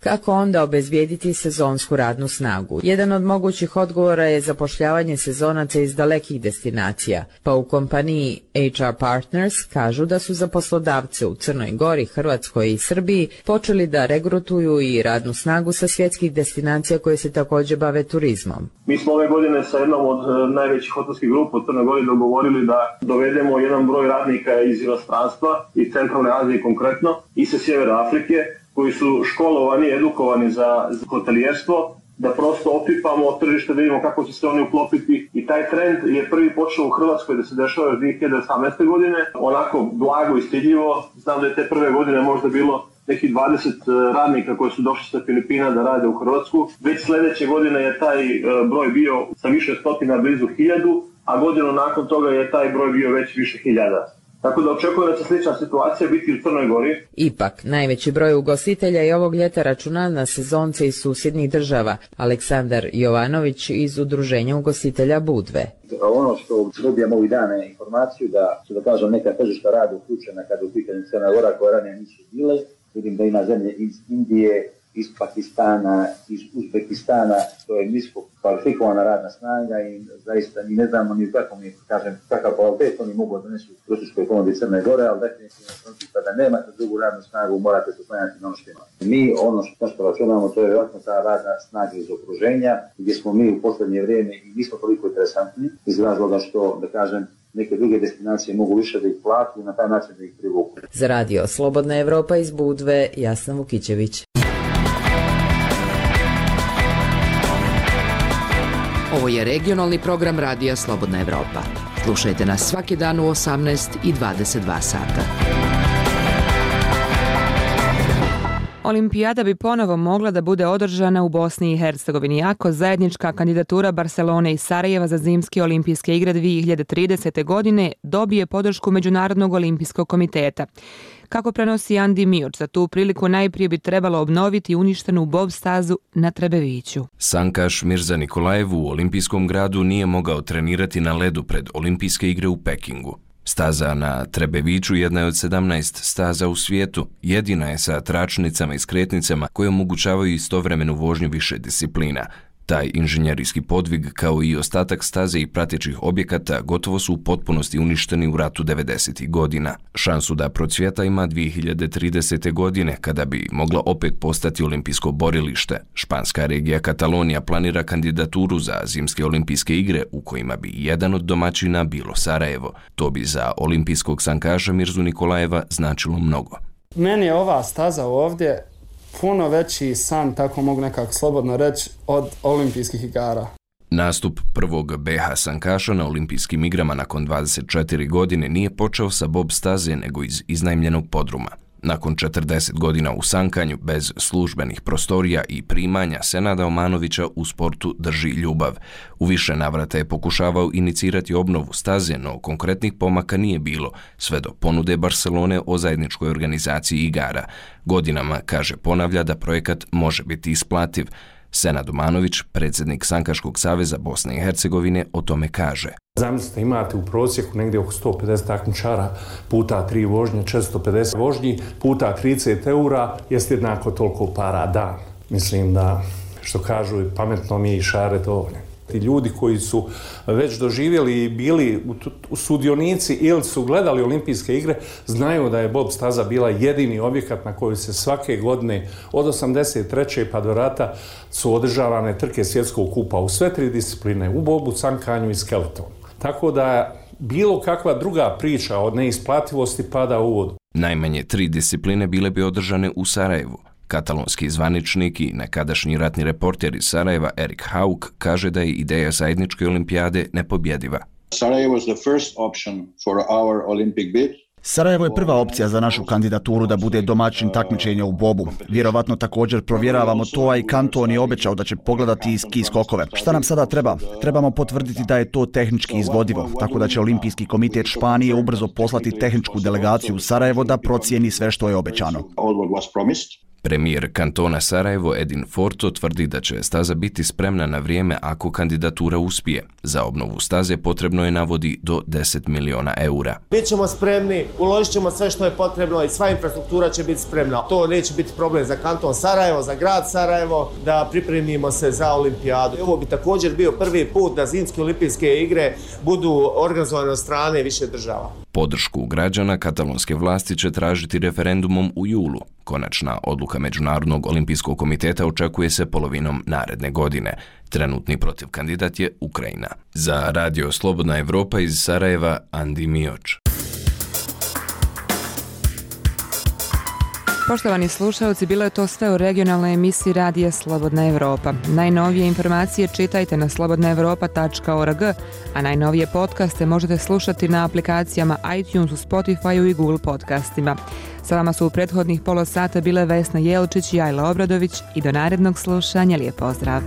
Kako onda obezbijediti sezonsku radnu snagu? Jedan od mogućih odgovora je zapošljavanje sezonaca iz dalekih destinacija, pa u kompaniji HR Partners kažu da su za poslodavce u Crnoj Gori, Hrvatskoj i Srbiji počeli da regrutuju i radnu snagu sa svjetskih destinacija koje se također bave turizmom. Mi smo ove godine sa jednom od najvećih hotelskih grupa u Crnoj Gori dogovorili da dovedemo jedan broj radnika iz inostranstva, iz Centralne Azije konkretno, i sa Sjevera Afrike, koji su školovani, edukovani za hotelijerstvo, da prosto opipamo tržište, da vidimo kako će se oni uklopiti. I taj trend je prvi počeo u Hrvatskoj da se dešava još 2018. godine, onako blago i stidljivo. Znam da je te prve godine možda bilo nekih 20 radnika koji su došli sa Filipina da rade u Hrvatsku. Već sljedeće godine je taj broj bio sa više stotina, blizu 1000, a godinu nakon toga je taj broj bio već više hiljada. Tako da očekujem da će slična situacija biti u Crnoj Gori. Ipak, najveći broj ugostitelja i ovog ljeta računa na sezonce iz susjednih država. Aleksandar Jovanović iz Udruženja ugostitelja Budve. Ono što dobijamo ovih dana je informaciju da su, da kažem, neka tržišta rada uključena kada u pitanju Crna Gora koja ranije nisu bile. Vidim da ima zemlje iz Indije, iz Pakistana, iz Uzbekistana, to je nisko kvalifikovana radna snaga i zaista ni ne znamo ni kako mi kažem kakav kvalitet oni mogu donesu u turističkoj ponudi Crne Gore, ali definitivno kada nemate drugu radnu snagu morate se oslanjati na ono što imate. Mi ono što računamo to je vjerojatno ta radna snaga iz okruženja gdje smo mi u posljednje vrijeme i nismo toliko interesantni iz razloga što, da kažem, neke druge destinacije mogu više da ih platu i na taj način da ih privuku. Za radio Slobodna Evropa iz Budve, Jasna Vukićević. Ovo je regionalni program radija Slobodna Evropa. Slušajte nas svaki dan u 18 i 22 sata. Olimpijada bi ponovo mogla da bude održana u Bosni i Hercegovini ako zajednička kandidatura Barcelone i Sarajeva za zimske olimpijske igre 2030. godine dobije podršku Međunarodnog olimpijskog komiteta. Kako prenosi Andi Mioč, za tu priliku najprije bi trebalo obnoviti uništenu bob stazu na Trebeviću. Sankaš Mirza Nikolajev u olimpijskom gradu nije mogao trenirati na ledu pred olimpijske igre u Pekingu. Staza na Trebeviću jedna je od 17 staza u svijetu. Jedina je sa tračnicama i skretnicama koje omogućavaju istovremenu vožnju više disciplina. Taj inženjerijski podvig, kao i ostatak staze i pratećih objekata, gotovo su u potpunosti uništeni u ratu 90. godina. Šansu da procvjeta ima 2030. godine, kada bi mogla opet postati olimpijsko borilište. Španska regija Katalonija planira kandidaturu za zimske olimpijske igre, u kojima bi jedan od domaćina bilo Sarajevo. To bi za olimpijskog sankaša Mirzu Nikolajeva značilo mnogo. Meni je ova staza ovdje puno veći san, tako mogu nekako slobodno reći, od olimpijskih igara. Nastup prvog BH sankaša na olimpijskim igrama nakon 24 godine nije počeo sa bob staze nego iz iznajmljenog podruma. Nakon 40 godina u sankanju, bez službenih prostorija i primanja, Senada Omanovića u sportu drži ljubav. U više navrata je pokušavao inicirati obnovu staze, no konkretnih pomaka nije bilo, sve do ponude Barcelone o zajedničkoj organizaciji igara. Godinama, kaže, ponavlja da projekat može biti isplativ. Senad Omanović, predsjednik Sankaškog saveza Bosne i Hercegovine, o tome kaže. Zamislite, imate u prosjeku negdje oko 150 takmičara puta 3 vožnje, 450 vožnji, puta 30 eura, jest jednako toliko para dan. Mislim da, što kažu, pametno mi je i šare dovoljno. Ti ljudi koji su već doživjeli i bili sudionici ili su gledali olimpijske igre, znaju da je bob staza bila jedini objekat na koji se svake godine od 83. pa do rata su održavane trke svjetskog kupa u sve 3 discipline, u bobu, sankanju i skeletonu. Tako da bilo kakva druga priča od neisplativosti pada u vodu. Najmanje 3 discipline bile bi održane u Sarajevu. Katalonski zvaničnik i nekadašnji ratni reporter iz Sarajeva Erik Hauk kaže da je ideja zajedničke olimpijade nepobjediva. Sarajevo je prva opcija za našu kandidaturu da bude domaćin takmičenja u bobu. Vjerovatno također provjeravamo to, a i kanton je obećao da će pogledati i ski skokove. Šta nam sada treba? Trebamo potvrditi da je to tehnički izvodivo, tako da će Olimpijski komitet Španije ubrzo poslati tehničku delegaciju u Sarajevo da procijeni sve što je obećano. Premijer kantona Sarajevo Edin Forto tvrdi da će staza biti spremna na vrijeme ako kandidatura uspije. Za obnovu staze potrebno je, navodi, do 10 miliona eura. Bićemo spremni, uložit ćemo sve što je potrebno i sva infrastruktura će biti spremna. To neće biti problem za kanton Sarajevo, za grad Sarajevo, da pripremimo se za olimpijadu. Ovo bi također bio prvi put da zimske olimpijske igre budu organizovane od strane više država. Podršku građana katalonske vlasti će tražiti referendumom u julu. Konačna odluka Međunarodnog olimpijskog komiteta očekuje se polovinom naredne godine. Trenutni protiv kandidat je Ukrajina. Za Radio Slobodna Evropa iz Sarajeva, Andi Mioč. Poštovani slušalci, bilo je to sve u regionalnoj emisiji Radija Slobodna Evropa. Najnovije informacije čitajte na slobodnaevropa.org, a najnovije podcaste možete slušati na aplikacijama iTunesu, Spotifyu i Google podcastima. Sa vama su u prethodnih pola sata bile Vesna Jelčić i Ajla Obradović i do narednog slušanja lijep pozdrav.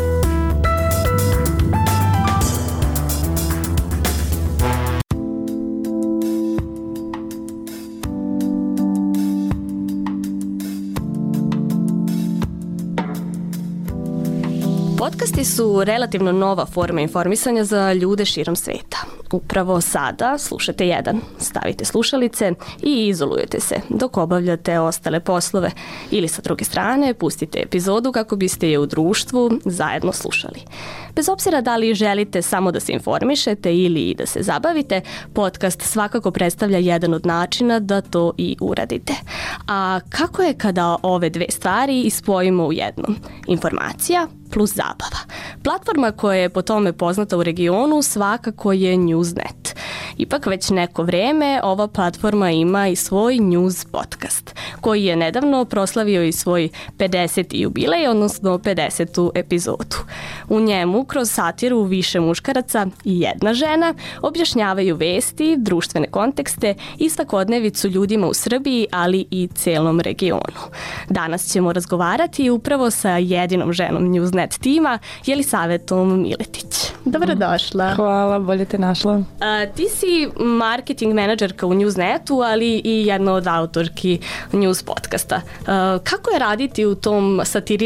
Podcasti su relativno nova forma informisanja za ljude širom sveta. Upravo sada slušate jedan, stavite slušalice i izolujete se dok obavljate ostale poslove. Ili sa druge strane pustite epizodu kako biste je u društvu zajedno slušali. Bez obzira da li želite samo da se informišete ili da se zabavite, podcast svakako predstavlja jedan od načina da to i uradite. A kako je kada ove dve stvari ispojimo u jednom? Informacija plus zabava. Platforma koja je po tome poznata u regionu svakako je Newsnet. Ipak već neko vrijeme ova platforma ima i svoj news podcast, koji je nedavno proslavio i svoj 50. jubilej, odnosno 50. epizodu. U njemu, kroz satiru više muškaraca i jedna žena, objašnjavaju vesti, društvene kontekste i svakodnevicu ljudima u Srbiji, ali i cijelom regionu. Danas ćemo razgovarati upravo sa jedinom ženom Newsnet tima, Jelisavetom Miletić. Dobrodošla. Hvala, bolje te našla. Ti si marketing menadžerka u Newsnetu, ali i jedna od autorki news podcasta. Kako je raditi u tom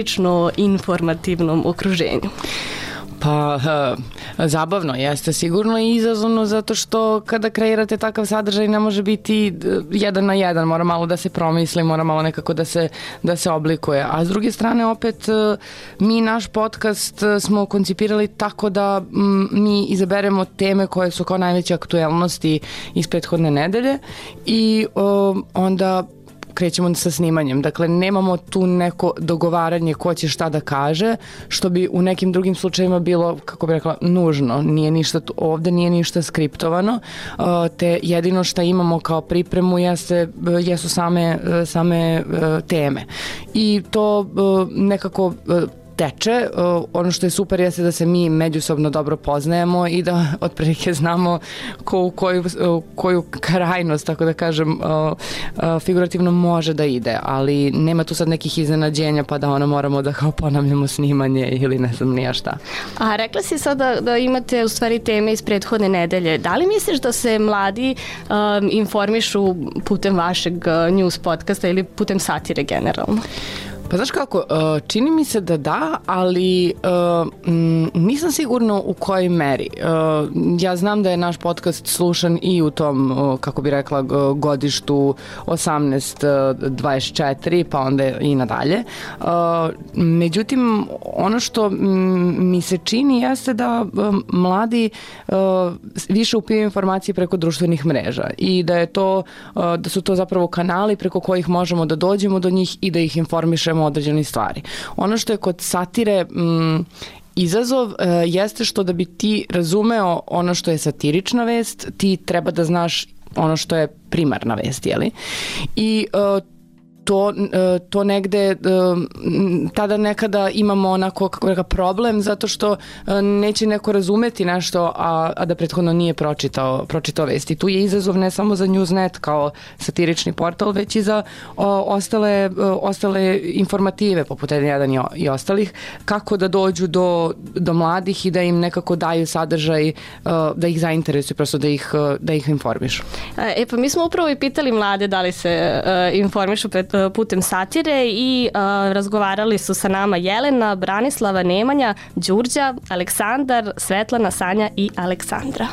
satirično-informativnom okruženju? Pa, zabavno jeste sigurno i izazovno zato što kada kreirate takav sadržaj ne može biti jedan na jedan, mora malo da se promisli, mora malo nekako da se oblikuje. A s druge strane opet mi naš podcast smo koncipirali tako da mi izaberemo teme koje su kao najveće aktuelnosti iz prethodne nedelje i onda krećemo sa snimanjem. Dakle, nemamo tu neko dogovaranje ko će šta da kaže, što bi u nekim drugim slučajima bilo, kako bih rekla, nužno. Ovdje nije ništa skriptovano, te jedino što imamo kao pripremu jesu same teme. I to nekako teče. Ono što je super jeste da se mi međusobno dobro poznajemo i da otprilike znamo koju krajnost, tako da kažem, figurativno može da ide, ali nema tu sad nekih iznenađenja pa da moramo da kao ponavljamo snimanje ili ne znam nija šta. A rekla si sada da imate u stvari teme iz prethodne nedelje. Da li misliš da se mladi informišu putem vašeg news podcasta ili putem satire generalno? Pa znaš kako, čini mi se da, ali nisam sigurna u kojoj meri. Ja znam da je naš podcast slušan i u tom, kako bi rekla, godištu 18-24, pa onda i nadalje. Međutim, ono što mi se čini jeste da mladi više upijaju informacije preko društvenih mreža i da su to zapravo kanali preko kojih možemo da dođemo do njih i da ih informišemo određene stvari. Ono što je kod satire izazov jeste što da bi ti razumeo ono što je satirična vest, ti treba da znaš ono što je primarna vest, jeli? I to negde tada nekada imamo onako, kako reka, problem zato što neće neko razumeti nešto a da prethodno nije pročitao vesti. Tu je izazov ne samo za Newsnet kao satirični portal, već i za ostale informative poput N1 i ostalih, kako da dođu do mladih i da im nekako daju sadržaj, da ih zainteresuju, prosto da ih informišu. Pa mi smo upravo i pitali mlade da li se informišu putem satire i razgovarali su sa nama Jelena, Branislava, Nemanja, Đurđa, Aleksandar, Svetlana, Sanja i Aleksandra.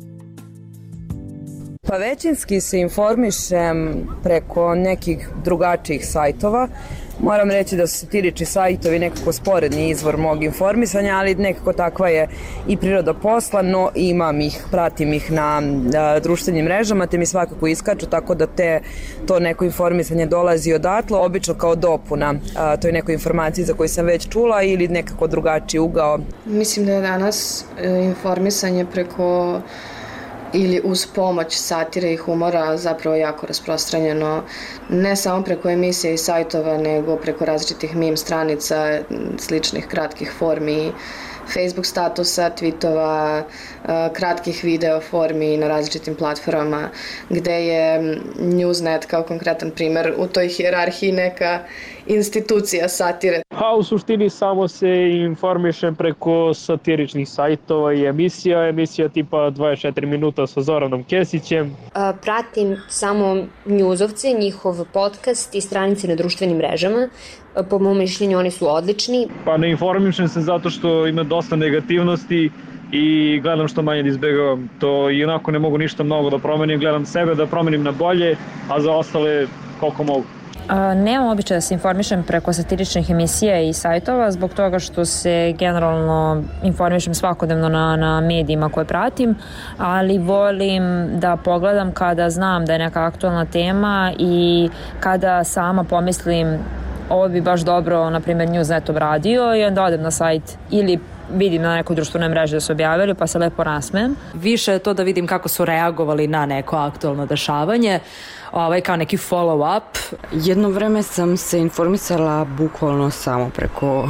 Pa većinski se informišem preko nekih drugačijih sajtova. Moram reći da su satirični sajtovi nekako sporedni izvor mog informisanja, ali nekako takva je i priroda posla, no imam ih, pratim ih na društvenim mrežama, te mi svakako iskaču, tako da to neko informisanje dolazi odatle, obično kao dopuna toj nekoj informaciji za koju sam već čula ili nekako drugačiji ugao. Mislim da je danas informisanje preko ili uz pomoć satire i humora zapravo jako rasprostranjeno, ne samo preko emisija i sajtova, nego preko različitih meme stranica, sličnih kratkih formi, Facebook statusa, tweetova, kratkih video formi na različitim platformama, gde je Newsnet kao konkretan primer u toj hijerarhiji neka institucija satire. Pa u suštini samo se informišem preko satiričnih sajtova i emisija tipa 24 minuta sa Zoranom Kesićem. Pratim samo njuzovce, njihov podcast i stranice na društvenim mrežama. Po mom mišljenju oni su odlični. Pa ne informišem se zato što ima dosta negativnosti i gledam što manje da izbegavam. To i onako ne mogu ništa mnogo da promenim, gledam sebe da promenim na bolje, a za ostale koliko mogu. Nemam običaj da se informišem preko satiričnih emisija i sajtova zbog toga što se generalno informišem svakodnevno na medijima koje pratim, ali volim da pogledam kada znam da je neka aktualna tema i kada sama pomislim ovo bi baš dobro, na primjer, Newsnet obradio i onda odem na sajt ili vidim na nekoj društvenoj mreži da su objavili pa se lepo nasmem. Više je to da vidim kako su reagovali na neko aktualno dešavanje, kao neki follow-up. Jedno vreme sam se informisala bukvalno samo preko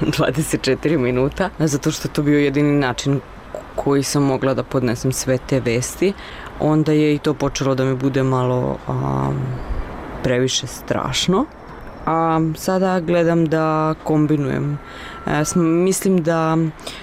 24 minuta, zato što to bio jedini način koji sam mogla da podnesem sve te vesti. Onda je i to počelo da mi bude malo previše strašno. A sada gledam da kombinujem. Mislim da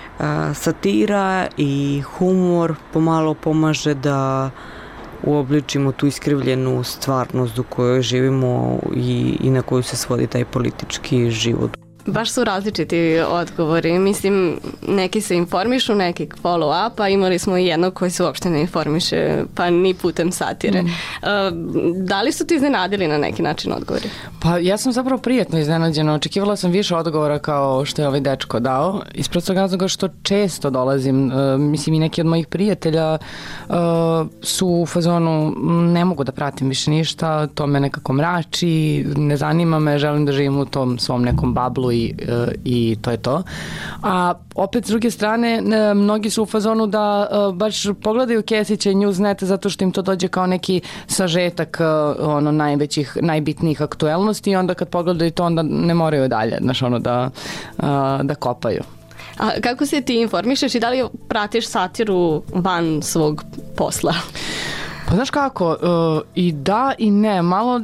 satira i humor pomalo pomaže da uobličimo tu iskrivljenu stvarnost u kojoj živimo i na koju se svodi taj politički život. Baš su različiti odgovori. Mislim, neki se informišu, neki follow up, a imali smo i jednog koji se uopšte ne informiše, pa ni putem satire. Da li su ti iznenadili na neki način odgovori? Pa ja sam zapravo prijatno iznenađena. Očekivala sam više odgovora kao što je ovaj dečko dao. Iz prostog razloga što često dolazim, mislim i neki od mojih prijatelja su u fazonu ne mogu da pratim više ništa, to me nekako mrači, ne zanima me, želim da živim u tom svom nekom bablu i to je to. A opet s druge strane, mnogi su u fazonu da baš pogledaju Kesića i Newsnet zato što im to dođe kao neki sažetak najbitnijih aktuelnosti i onda kad pogledaju to onda ne moraju dalje, da kopaju. A kako se ti informišeš i da li pratiš satiru van svog posla? Pa znaš kako, i da i ne, malo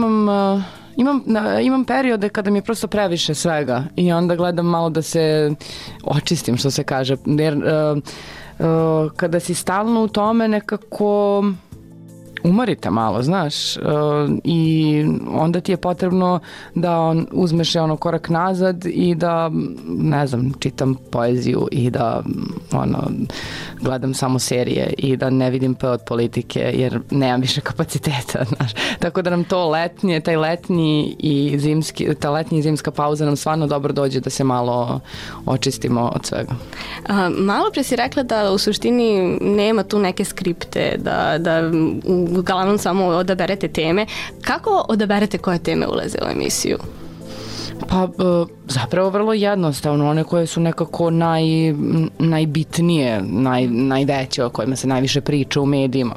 imam periode kada mi je prosto previše svega i onda gledam malo da se očistim, što se kaže, jer kada si stalno u tome nekako umorite malo, znaš, i onda ti je potrebno da uzmeš korak nazad i da, ne znam, čitam poeziju i da gledam samo serije i da ne vidim P od politike jer nemam više kapaciteta, znaš. Tako da nam to ta letnji i zimska pauza nam stvarno dobro dođe da se malo očistimo od svega. Malo pre si rekla da u suštini nema tu neke skripte, da uglavnom samo odaberete teme. Kako odaberete koje teme ulaze u emisiju? Pa zapravo vrlo jednostavno, one koje su nekako najbitnije, najveće, o kojima se najviše priča u medijima,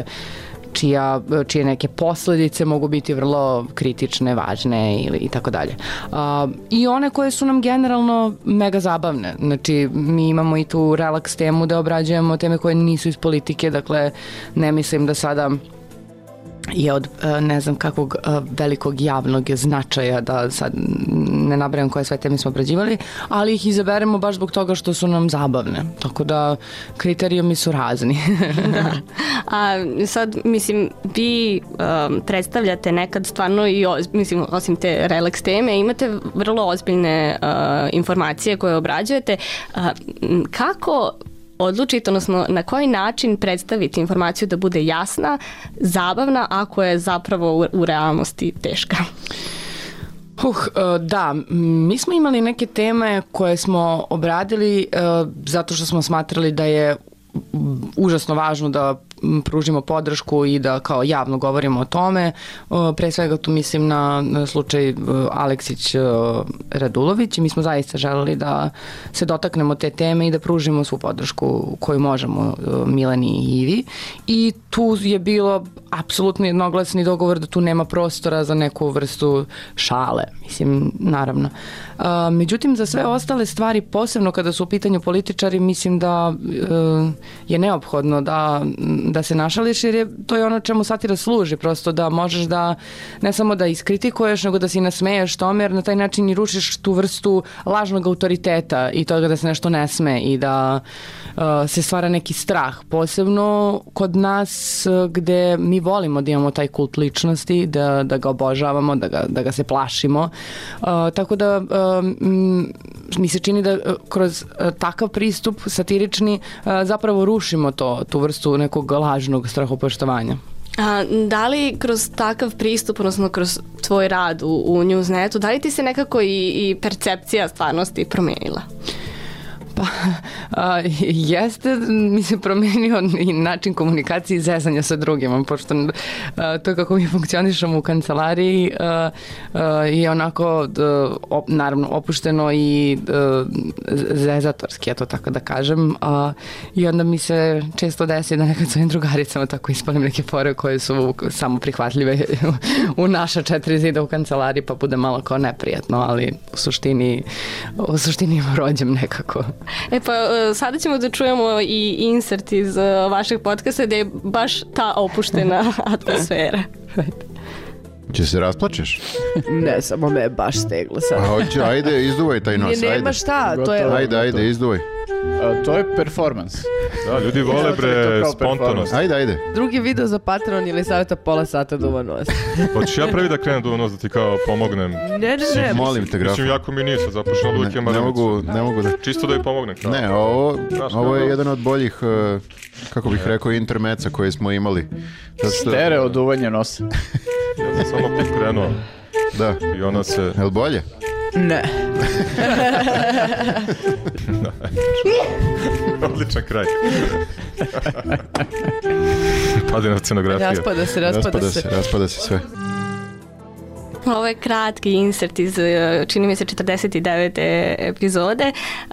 čije neke posljedice mogu biti vrlo kritične, važne i tako dalje. I one koje su nam generalno mega zabavne. Znači, mi imamo i tu relaks temu da obrađujemo teme koje nisu iz politike, dakle, ne mislim da sada je od ne znam kakvog velikog javnog značaja da sad ne nabrajam koje sve teme smo obrađivali, ali ih izaberemo baš zbog toga što su nam zabavne. Tako da kriterijumi su razni. Da. A sad, mislim, vi predstavljate nekad stvarno i, mislim, osim te relax teme, imate vrlo ozbiljne informacije koje obrađujete. Kako odlučiti, odnosno na koji način predstaviti informaciju da bude jasna, zabavna, ako je zapravo u realnosti teška? Da, mi smo imali neke teme koje smo obradili zato što smo smatrali da je užasno važno da pružimo podršku i da kao javno govorimo o tome. Pre svega tu mislim na slučaj Aleksić Radulović i mi smo zaista želeli da se dotaknemo te teme i da pružimo svu podršku koju možemo Mileni i Ivi. I tu je bilo apsolutno jednoglasni dogovor da tu nema prostora za neku vrstu šale, mislim, naravno. Međutim, za sve ostale stvari, posebno kada su u pitanju političari, mislim da je neophodno da se našališ, jer to je ono čemu satira služi, prosto da možeš da ne samo da iskritikuješ, nego da se i nasmeješ tome, jer na taj način i rušiš tu vrstu lažnog autoriteta i toga da se nešto ne sme i da se stvara neki strah. Posebno kod nas gde mi volimo da imamo taj kult ličnosti, da ga obožavamo, da ga se plašimo. Tako da mi se čini da kroz takav pristup satirični zapravo rušimo tu vrstu nekog lažnog strahopoštovanja. Da li kroz takav pristup, odnosno kroz tvoj rad u Newsnetu, da li ti se nekako i percepcija stvarnosti promenila? Pa, jeste, mi se promenio i način komunikacije i zezanja sa drugima, pošto to kako mi funkcionišemo u kancelariji je onako, naravno, opušteno i zezatorski, ja to tako da kažem, i onda mi se često desi da nekad svojim drugaricama tako ispalim neke fore koje su samo prihvatljive u naša 4 zida u kancelariji, pa bude malo kao neprijatno, ali u suštini rođem nekako. Pa sada ćemo da čujemo i insert iz vašeg podcasta gde je baš ta opuštena atmosfera. Će se rasplačeš? Ne, samo me je baš steglo sad. Ajde, izduvaj taj nos. Nema šta, to je... Ajde, izduvaj. To je performance. Da, ljudi vole spontanost. Ajde. Drugi video za Patreon ili savjeta pola sata duva nos. Hoćeš ja prvi da krenem duva nos da ti kao pomognem? Ne. Molim te, graf. Mislim, jako mi nije sad zapošao uvijek je maramicu. Ne mogu da... Čisto da i pomognem. Kao. Ne, ovo je jedan od boljih, kako bih rekao, intermeca koje smo imali. Stereo duvanje nosa. Ja sam samo krenuo. Da. I ona se... Je li bolje? Ne. Odličan kraj. Pade na scenografiju. Raspada se sve. Ovo je kratki insert iz, čini mi se, 49. epizode.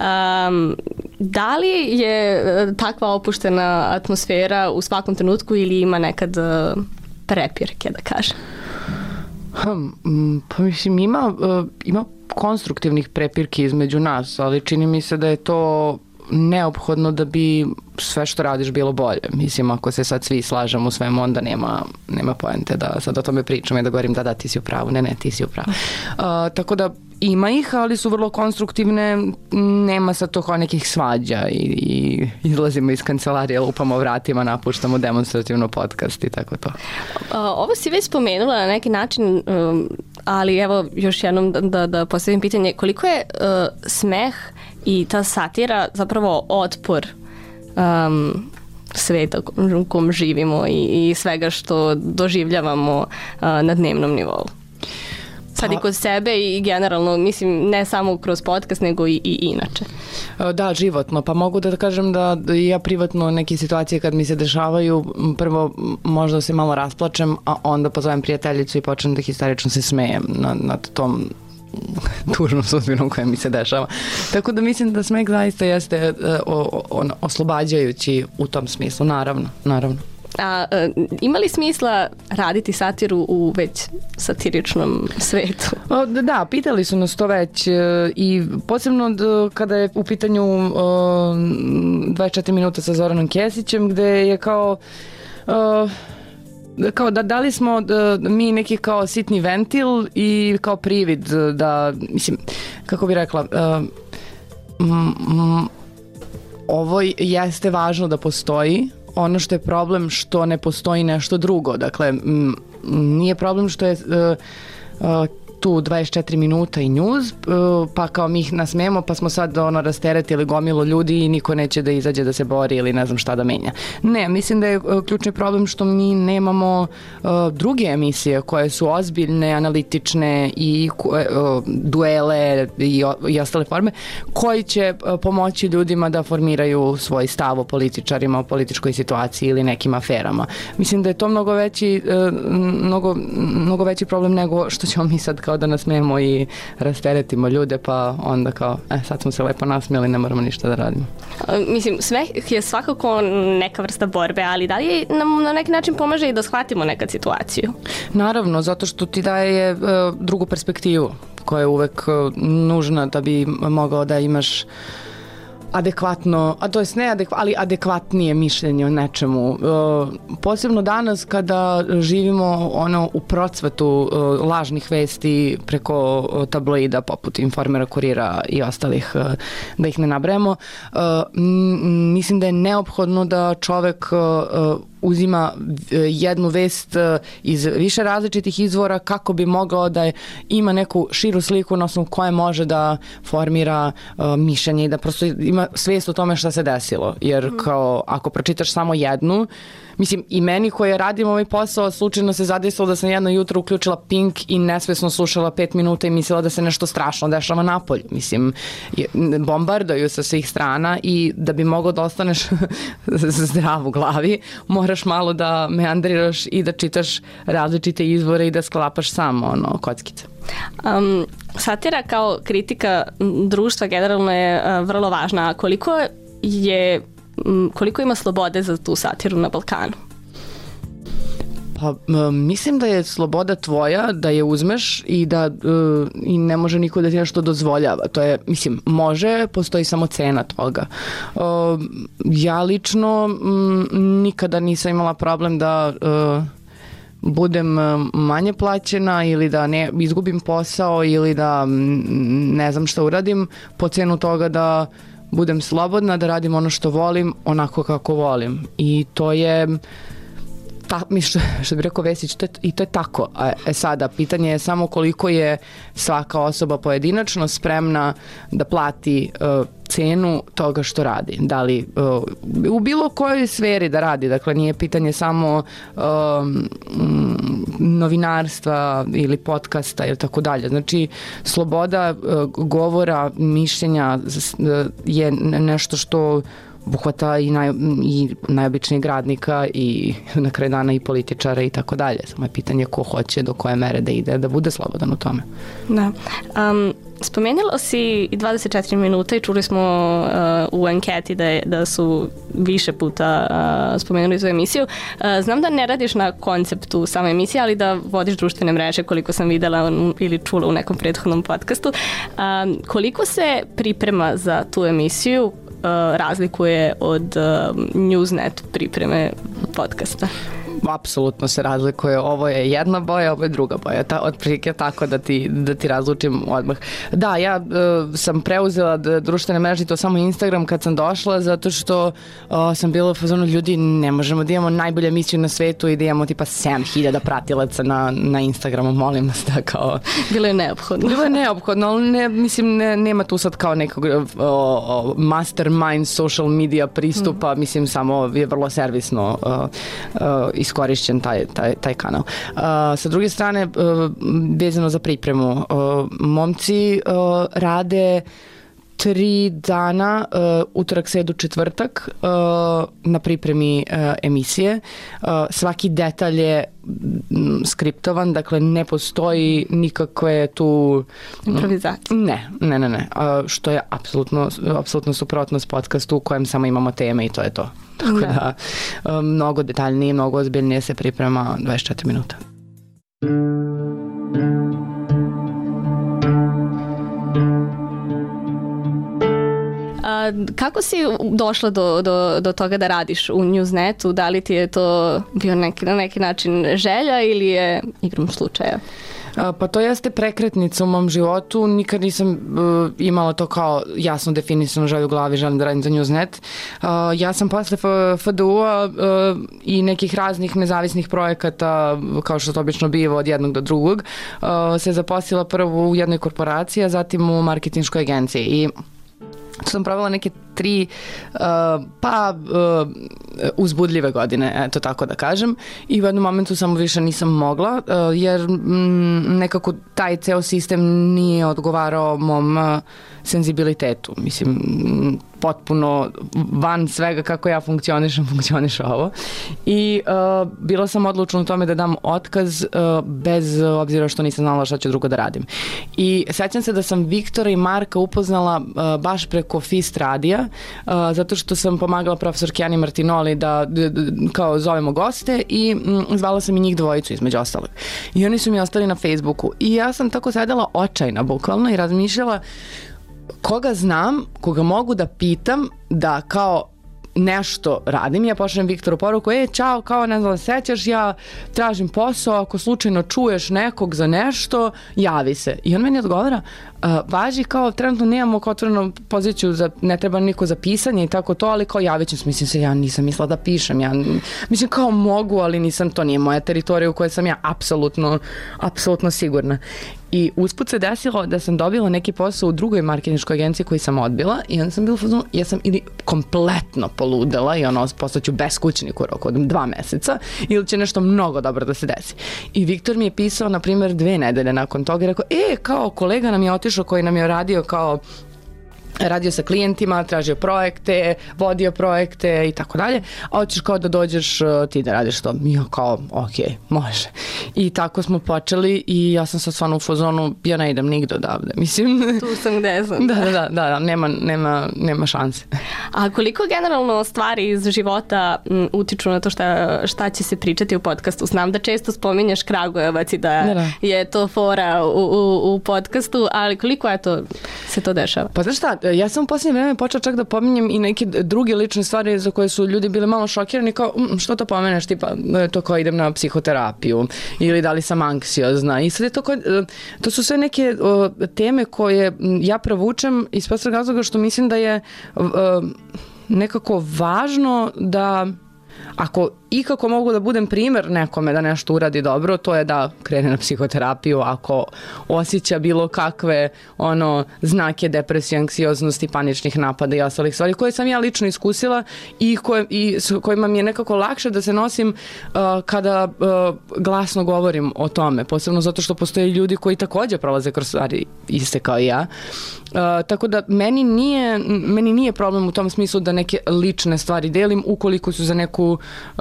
Da li je takva opuštena atmosfera u svakom trenutku ili ima nekad prepirke, da kažem? Pa mislim, ima konstruktivnih prepirki između nas, ali čini mi se da je to neophodno da bi sve što radiš bilo bolje. Mislim, ako se sad svi slažemo u svemu, onda nema poente da sad o tome pričam i da govorim da ti si u pravu, ne, ti si u pravu. Tako da ima ih, ali su vrlo konstruktivne, nema sad toho nekih svađa i izlazimo iz kancelarije, lupamo vratima, napuštamo demonstrativno podcast i tako to. Ovo si već spomenula na neki način, ali evo još jednom da postavim pitanje, koliko je smeh i ta satira zapravo otpor sveta u kom živimo i svega što doživljavamo na dnevnom nivou? Sad i kod sebe i generalno, mislim, ne samo kroz podcast, nego i inače. Da, životno. Pa mogu da kažem da ja privatno neke situacije kad mi se dešavaju, prvo možda se malo rasplačem, a onda pozovem prijateljicu i počnem da histerično se smejem nad tom tužnom sudbinom koja mi se dešava. Tako da mislim da smeh zaista jeste oslobađajući u tom smislu, naravno. A ima li smisla raditi satiru u već satiričnom svetu? Da, pitali su nas to već i posebno kada je u pitanju 24 minuta sa Zoranom Kesićem, gde je kao kao da li smo mi neki kao sitni ventil i kao privid da, mislim, kako bi rekla, ovo jeste važno da postoji. Ono što je problem što ne postoji nešto drugo. Dakle, nije problem što je tu 24 minuta i news, pa kao mi ih nasmemo, pa smo sad rasteretili gomilu ljudi i niko neće da izađe da se bori ili ne znam šta da menja. Ne, mislim da je ključni problem što mi nemamo druge emisije koje su ozbiljne, analitične i duele i ostale forme koji će pomoći ljudima da formiraju svoj stav o političarima, o političkoj situaciji ili nekim aferama. Mislim da je to mnogo veći problem nego što ćemo mi sad kao da nasmijemo i rasteretimo ljude, pa onda kao, sad smo se lepo nasmijeli, ne moramo ništa da radimo. Mislim, smeh je svakako neka vrsta borbe, ali da li nam na neki način pomaže i da shvatimo nekad situaciju? Naravno, zato što ti daje drugu perspektivu koja je uvek nužna da bi mogao da imaš adekvatno, a to jest ali adekvatnije mišljenje o nečemu. Posebno danas kada živimo u procvatu lažnih vesti preko tabloida poput Informera, Kurira i ostalih, da ih ne nabrajamo, mislim da je neophodno da čovek uzima jednu vest iz više različitih izvora kako bi mogao da ima neku širu sliku na osnovu koje može da formira mišljenje i da prosto ima svijest o tome šta se desilo. Jer kao ako pročitaš samo jednu, mislim i meni koja radim ovaj posao slučajno se zadesilo da sam jedno jutro uključila Pink i nesvesno slušala 5 minuta i mislila da se nešto strašno dešava napolju. Mislim, bombardaju sa svih strana i da bi mogao da ostaneš zdrav u glavi, moraš malo da meandriraš i da čitaš različite izvore i da sklapaš samo kockice. Satira kao kritika društva generalno je vrlo važna. Koliko ima slobode za tu satiru na Balkanu? Pa mislim da je sloboda tvoja da je uzmeš i da i ne može niko da ti nešto dozvoljava. To je, mislim, može, postoji samo cena toga. Ja lično nikada nisam imala problem da budem manje plaćena ili da ne izgubim posao ili da ne znam šta uradim po cenu toga da budem slobodna, da radim ono što volim, onako kako volim. I to je, što bi rekao Vesić, i to je tako. Sada, pitanje je samo koliko je svaka osoba pojedinačno spremna da plati cenu toga što radi. Da li u bilo kojoj sferi da radi. Dakle, nije pitanje samo novinarstva ili podcasta ili tako dalje. Znači, sloboda govora, mišljenja je nešto što obuhvata i najobičnijeg radnika i na kraju dana i političara i tako dalje. Samo je pitanje ko hoće do koje mere da ide, da bude slobodan u tome. Da. Spomenula si i 24 minuta i čuli smo u anketi da su više puta spomenuli za emisiju. Znam da ne radiš na konceptu same emisije, ali da vodiš društvene mreže, koliko sam videla ili čula u nekom prethodnom podcastu. Koliko se priprema za tu emisiju razlikuje od Newsnet pripreme podcasta? Apsolutno se razlikuje. Ovo je jedna boja, ovo je druga boja. Otprilike tako da ti razlučim odmah. Da, ja sam preuzela društvene mreže, to samo Instagram kad sam došla, zato što sam bila u fazonu ljudi, ne možemo da imamo najbolju emisiju na svetu i da imamo tipa 7000 pratilaca na Instagramu, molim vas da kao... Bilo je neophodno. Bilo je neophodno, ali nema tu sad kao nekog mastermind social media pristupa, mislim samo je vrlo servisno iskorišćen taj kanal. Sa druge strane, vezano za pripremu, momci rade 3 dana, utorak, sredu, četvrtak, na pripremi emisije. Svaki detalj je skriptovan, dakle ne postoji nikakve tu... Improvizacije? Ne. Što je apsolutno suprotno s podcastu u kojem samo imamo teme i to je to. Tako da mnogo detaljnije, mnogo ozbiljnije se priprema 24 minuta. Kako si došla do toga da radiš u Newsnetu? Da li ti je to bio na neki način želja ili je igrom slučaja? Pa to jeste prekretnica u mom životu, nikad nisam imala to kao jasno definisano želju u glavi, želim da radim za Newsnet. Ja sam posle FDU-a i nekih raznih nezavisnih projekata, kao što to obično biva od jednog do drugog, se zaposlila prvo u jednoj korporaciji, a zatim u marketinškoj agenciji i tu sam provela neke 3 uzbudljive godine, eto tako da kažem, i u jednom momentu samo više nisam mogla, jer nekako taj ceo sistem nije odgovarao mom senzibilitetu. Mislim, potpuno van svega kako ja funkcioniše ovo. I bila sam odlučna u tome da dam otkaz bez obzira što nisam znala šta ću drugo da radim. I sećam se da sam Viktora i Marka upoznala baš preko FIST radija, zato što sam pomagala profesorki Ani Martinoli da kao zovemo goste i zvala sam i njih dvojicu između ostalog. I oni su mi ostali na Facebooku. I ja sam tako sedela očajna bukvalno i razmišljala koga znam, koga mogu da pitam da kao nešto radim, ja pošaljem Viktoru poruku, čao, kao ne znam, sećaš, ja tražim posao, ako slučajno čuješ nekog za nešto, javi se. I on meni odgovara, važi kao trenutno nemamo otvorenu poziciju, ne treba niko za pisanje i tako to, ali kao javit ću se, mislim se, ja nisam mislila da pišem, ja mislim kao mogu, ali nisam, to nije moja teritorija u kojoj sam ja apsolutno sigurna. I usput se desilo da sam dobila neki posao u drugoj marketinškoj agenciji koji sam odbila i onda sam bila fazonu, ja sam ili kompletno poludela i postaću beskućnik u roku od 2 meseca ili će nešto mnogo dobro da se desi. I Viktor mi je pisao, na primjer, 2 nedelje nakon toga i rekao, kao kolega nam je otišao koji nam je radio sa klijentima, tražio projekte, vodio projekte i tako dalje, a hoćeš kao da dođeš ti da radiš to. Ja kao, ok, može. I tako smo počeli i ja sam sad stvarno u fazonu, ja ne idem nigde odavde, mislim. Tu sam gde sam. Da, nema šanse. A koliko generalno stvari iz života utiču na to šta će se pričati u podcastu? Znam da često spominješ Kragujevac i da je to fora u podcastu, ali koliko se to dešava? Pa znaš šta, ja sam u posljednje vreme počela čak da pominjem i neke druge lične stvari za koje su ljudi bili malo šokirani, kao što to pomeneš, tipa to kao idem na psihoterapiju ili da li sam anksiozna i sad je to su sve neke teme koje ja provučem iz prostog razloga što mislim da je nekako važno da ako ikako mogu da budem primjer nekome da nešto uradi dobro, to je da krene na psihoterapiju ako osjeća bilo kakve znake depresije, anksioznosti, paničnih napada i ostalih stvari koje sam ja lično iskusila i s kojima mi je nekako lakše da se nosim kada glasno govorim o tome, posebno zato što postoje ljudi koji također prolaze kroz stvari iste kao i ja. Tako da meni nije problem u tom smislu da neke lične stvari delim ukoliko su za neku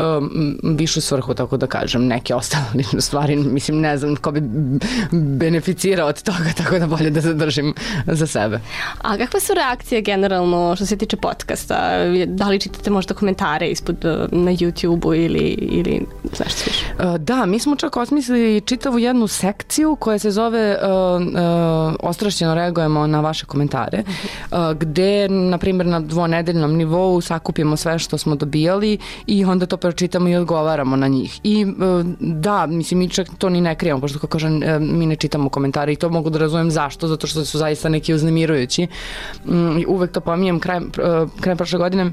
višu svrhu, tako da kažem, neke ostale lične stvari, mislim, ne znam ko bi beneficirao od toga, tako da bolje da zadržim za sebe. A kakve su reakcije generalno što se tiče podcasta? Da li čitate možda komentare ispod na YouTube-u ili znaš što više? Da, mi smo čak osmislili čitavu jednu sekciju koja se zove Ostrašćeno reagujemo na vaše komentare, gde, na primjer, na 2-nedeljnom nivou sakupimo sve što smo dobijali i onda to pročitamo i odgovaramo na njih. I da, mislim, mi čak to ni ne krijemo, pošto, kako kažem, mi ne čitamo komentare i to mogu da razumem zašto, zato što su zaista neki uznemirujući. Uvek to pominjem, krajem prošle godine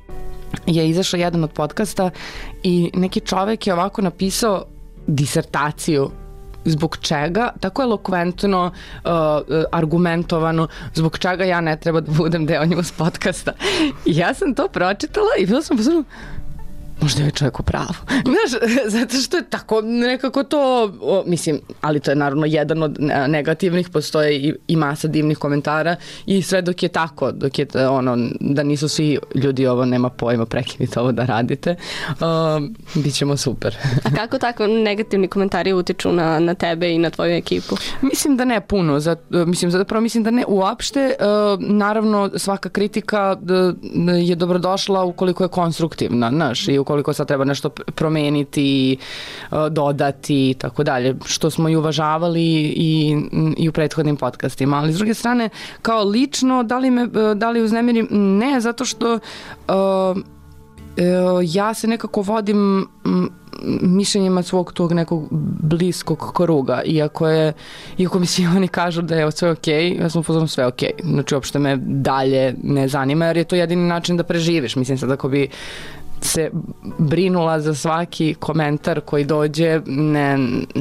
je izašao jedan od podcasta i neki čovek je ovako napisao disertaciju zbog čega, tako elokventno, argumentovano, zbog čega ja ne treba da budem deo News podcasta. I ja sam to pročitala i bila sam pozorila, možda je čovjek u pravu. Znaš, zato što je tako nekako to, mislim, ali to je naravno jedan od negativnih, postoje i masa divnih komentara i sve dok je tako, dok je da nisu svi ljudi ovo nema pojma, prekinite ovo da radite, bit ćemo super. A kako tako negativni komentari utiču na tebe i na tvoju ekipu? Mislim da ne puno, mislim da ne uopšte, naravno svaka kritika je dobrodošla ukoliko je konstruktivna, znaš, i koliko sad treba nešto promeniti, dodati i tako dalje, što smo i uvažavali i u prethodnim podcastima. Ali s druge strane, kao lično, da li uznemiri? Ne, zato što ja se nekako vodim mišljenjima svog tog nekog bliskog kruga, iako mi svi oni kažu da je sve okej, ja sam upozorno sve okej. Znači, uopšte me dalje ne zanima, jer je to jedini način da preživiš. Mislim, sad ako bi se brinula za svaki komentar koji dođe, ne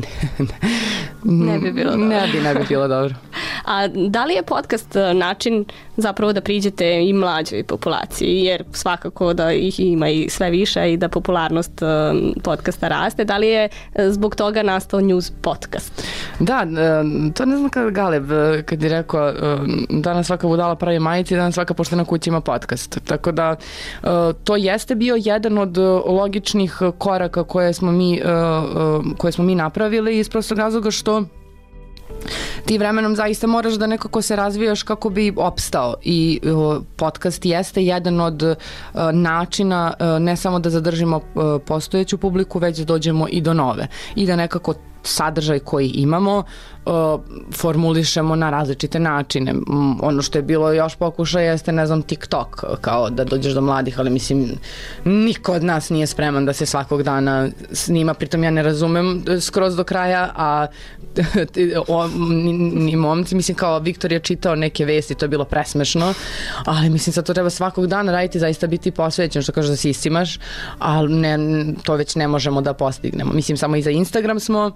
bi bilo dobro. Ne bi bilo dobro. A da li je podcast način zapravo da priđete i mlađoj populaciji, jer svakako da ih ima i sve više i da popularnost podcasta raste, da li je zbog toga nastao News podcast? Da, to ne znam kada Galeb, kad je rekao danas svaka budala pravi majici, danas svaka poštena kuća ima podcast. Tako da to jeste bio jedan od logičnih koraka koje smo mi napravili iz prostog razloga što ti vremenom zaista moraš da nekako se razvijaš kako bi opstao i podcast jeste jedan od načina ne samo da zadržimo postojeću publiku, već da dođemo i do nove i da nekako sadržaj koji imamo formulišemo na različite načine. Ono što je bilo još pokušaj jeste, ne znam, TikTok, kao da dođeš do mladih, ali mislim, niko od nas nije spreman da se svakog dana snima, pritom ja ne razumem skroz do kraja, a ni momci, mislim, kao Viktor je čitao neke vesti, to je bilo presmešno, ali mislim sad to treba svakog dana raditi, zaista biti posvećen, što kažeš da si istimaš, ali to već ne možemo da postignemo. Mislim, samo i za Instagram smo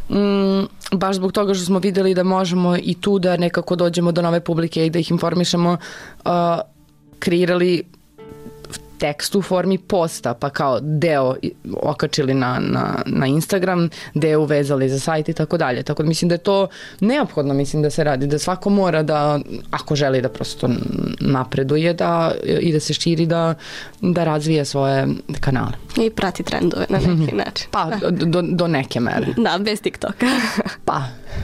baš zbog toga što smo vidjeli da možemo i tu da nekako dođemo do nove publike i da ih informišemo, kreirali tekst u formi posta, pa kao deo okačili na Instagram, deo uvezali za sajt i tako dalje. Tako da mislim da je to neophodno, mislim da se radi, da svako mora da, ako želi da prosto napreduje i da se širi, da razvije svoje kanale. I prati trendove na neki način. Pa, do neke mere. Da, bez TikToka. Pa.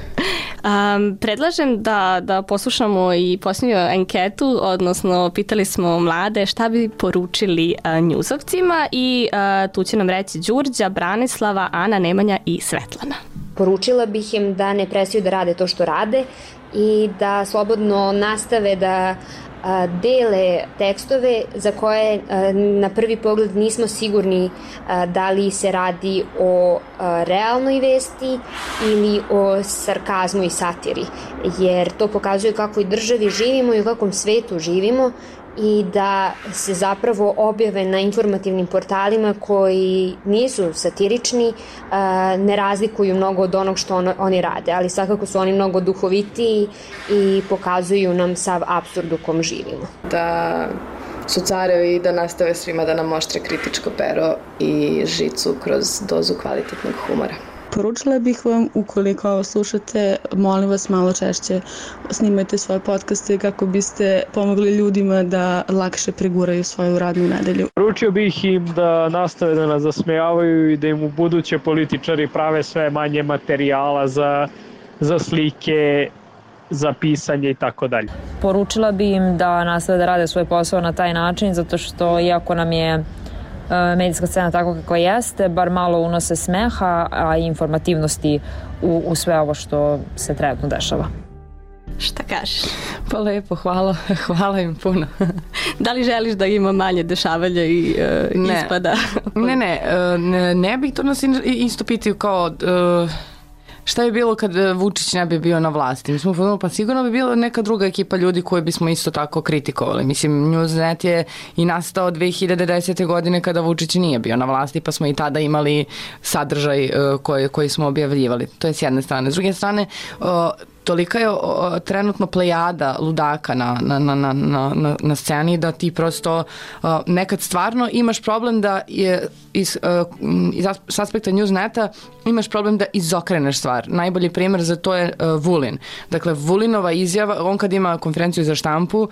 Predlažem da poslušamo i posljednju anketu, odnosno pitali smo mlade šta bi poručili njuzovcima i tu će nam reći Đurđa, Branislava, Ana, Nemanja i Svetlana. Poručila bih im da ne prestaju da rade to što rade i da slobodno nastave da dele tekstove za koje na prvi pogled nismo sigurni da li se radi o realnoj vesti ili o sarkazmu i satiri, jer to pokazuje kakvoj državi živimo i u kakvom svetu živimo i da se zapravo objave na informativnim portalima koji nisu satirični, ne razlikuju mnogo od onog što oni rade, ali svakako su oni mnogo duhovitiji i pokazuju nam sav apsurd u kom živimo. Da su carevi, da nastave svima da nam oštre kritičko pero i žicu kroz dozu kvalitetnog humora. Poručila bih vam, ukoliko ovo slušate, molim vas malo češće snimajte svoje podcaste kako biste pomogli ljudima da lakše preguraju svoju radnu nedelju. Poručio bih im da nastave da nas zasmejavaju i da im u buduće političari prave sve manje materijala za slike, za pisanje i tako dalje. Poručila bi im da nastave da rade svoj posao na taj način, zato što iako nam je medijska scena tako kako jeste, bar malo unose smeha, a i informativnosti u sve ovo što se trenutno dešava. Šta kažeš? Pa lepo, hvala im puno. Da li želiš da ima manje dešavanja i ispada? Ne bih to nas isto pitaju kao šta je bilo kad Vučić ne bi bio na vlasti? Mi smo pa sigurno bi bila neka druga ekipa ljudi koje bismo isto tako kritikovali. Mislim, Newsnet je i nastao 2010. godine kada Vučić nije bio na vlasti, pa smo i tada imali sadržaj koji smo objavljivali. To je s jedne strane. S druge strane, tolika je trenutno plejada ludaka na sceni da ti prosto nekad stvarno imaš problem da je iz aspekta Newsneta imaš problem da izokreneš stvar. Najbolji primjer za to je Vulin. Dakle, Vulinova izjava, on kad ima konferenciju za štampu,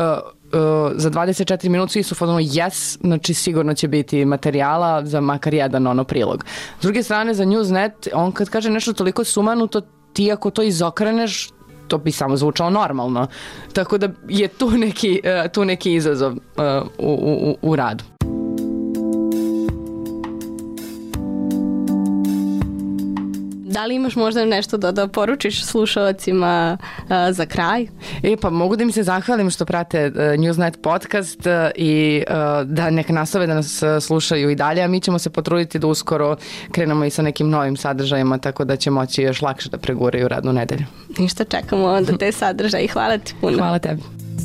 za 24 minuta svi su fotonu yes, znači sigurno će biti materijala za makar jedan prilog. S druge strane, za Newsnet, on kad kaže nešto toliko sumanuto, ti ako to izokreneš, to bi samo zvučalo normalno. Tako da je tu neki izazov u radu. Da li imaš možda nešto da poručiš slušalcima za kraj? Pa mogu da im se zahvalim što prate Newsnet podcast i da neka nastave da nas slušaju i dalje, a mi ćemo se potruditi da uskoro krenemo i sa nekim novim sadržajima, tako da će moći još lakše da preguraju radnu nedelju. Ništa, čekamo onda te sadržaje. Hvala ti puno. Hvala tebi.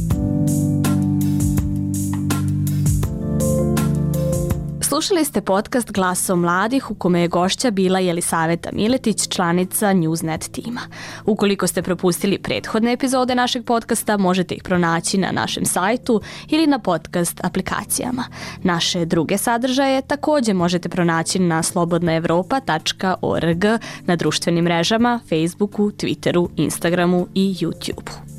Slušali ste podcast Glasom mladih u kome je gošća bila Jelisaveta Miletić, članica Newsnet tima. Ukoliko ste propustili prethodne epizode našeg podcasta, možete ih pronaći na našem sajtu ili na podcast aplikacijama. Naše druge sadržaje također možete pronaći na slobodnaevropa.org, na društvenim mrežama, Facebooku, Twitteru, Instagramu i YouTubeu.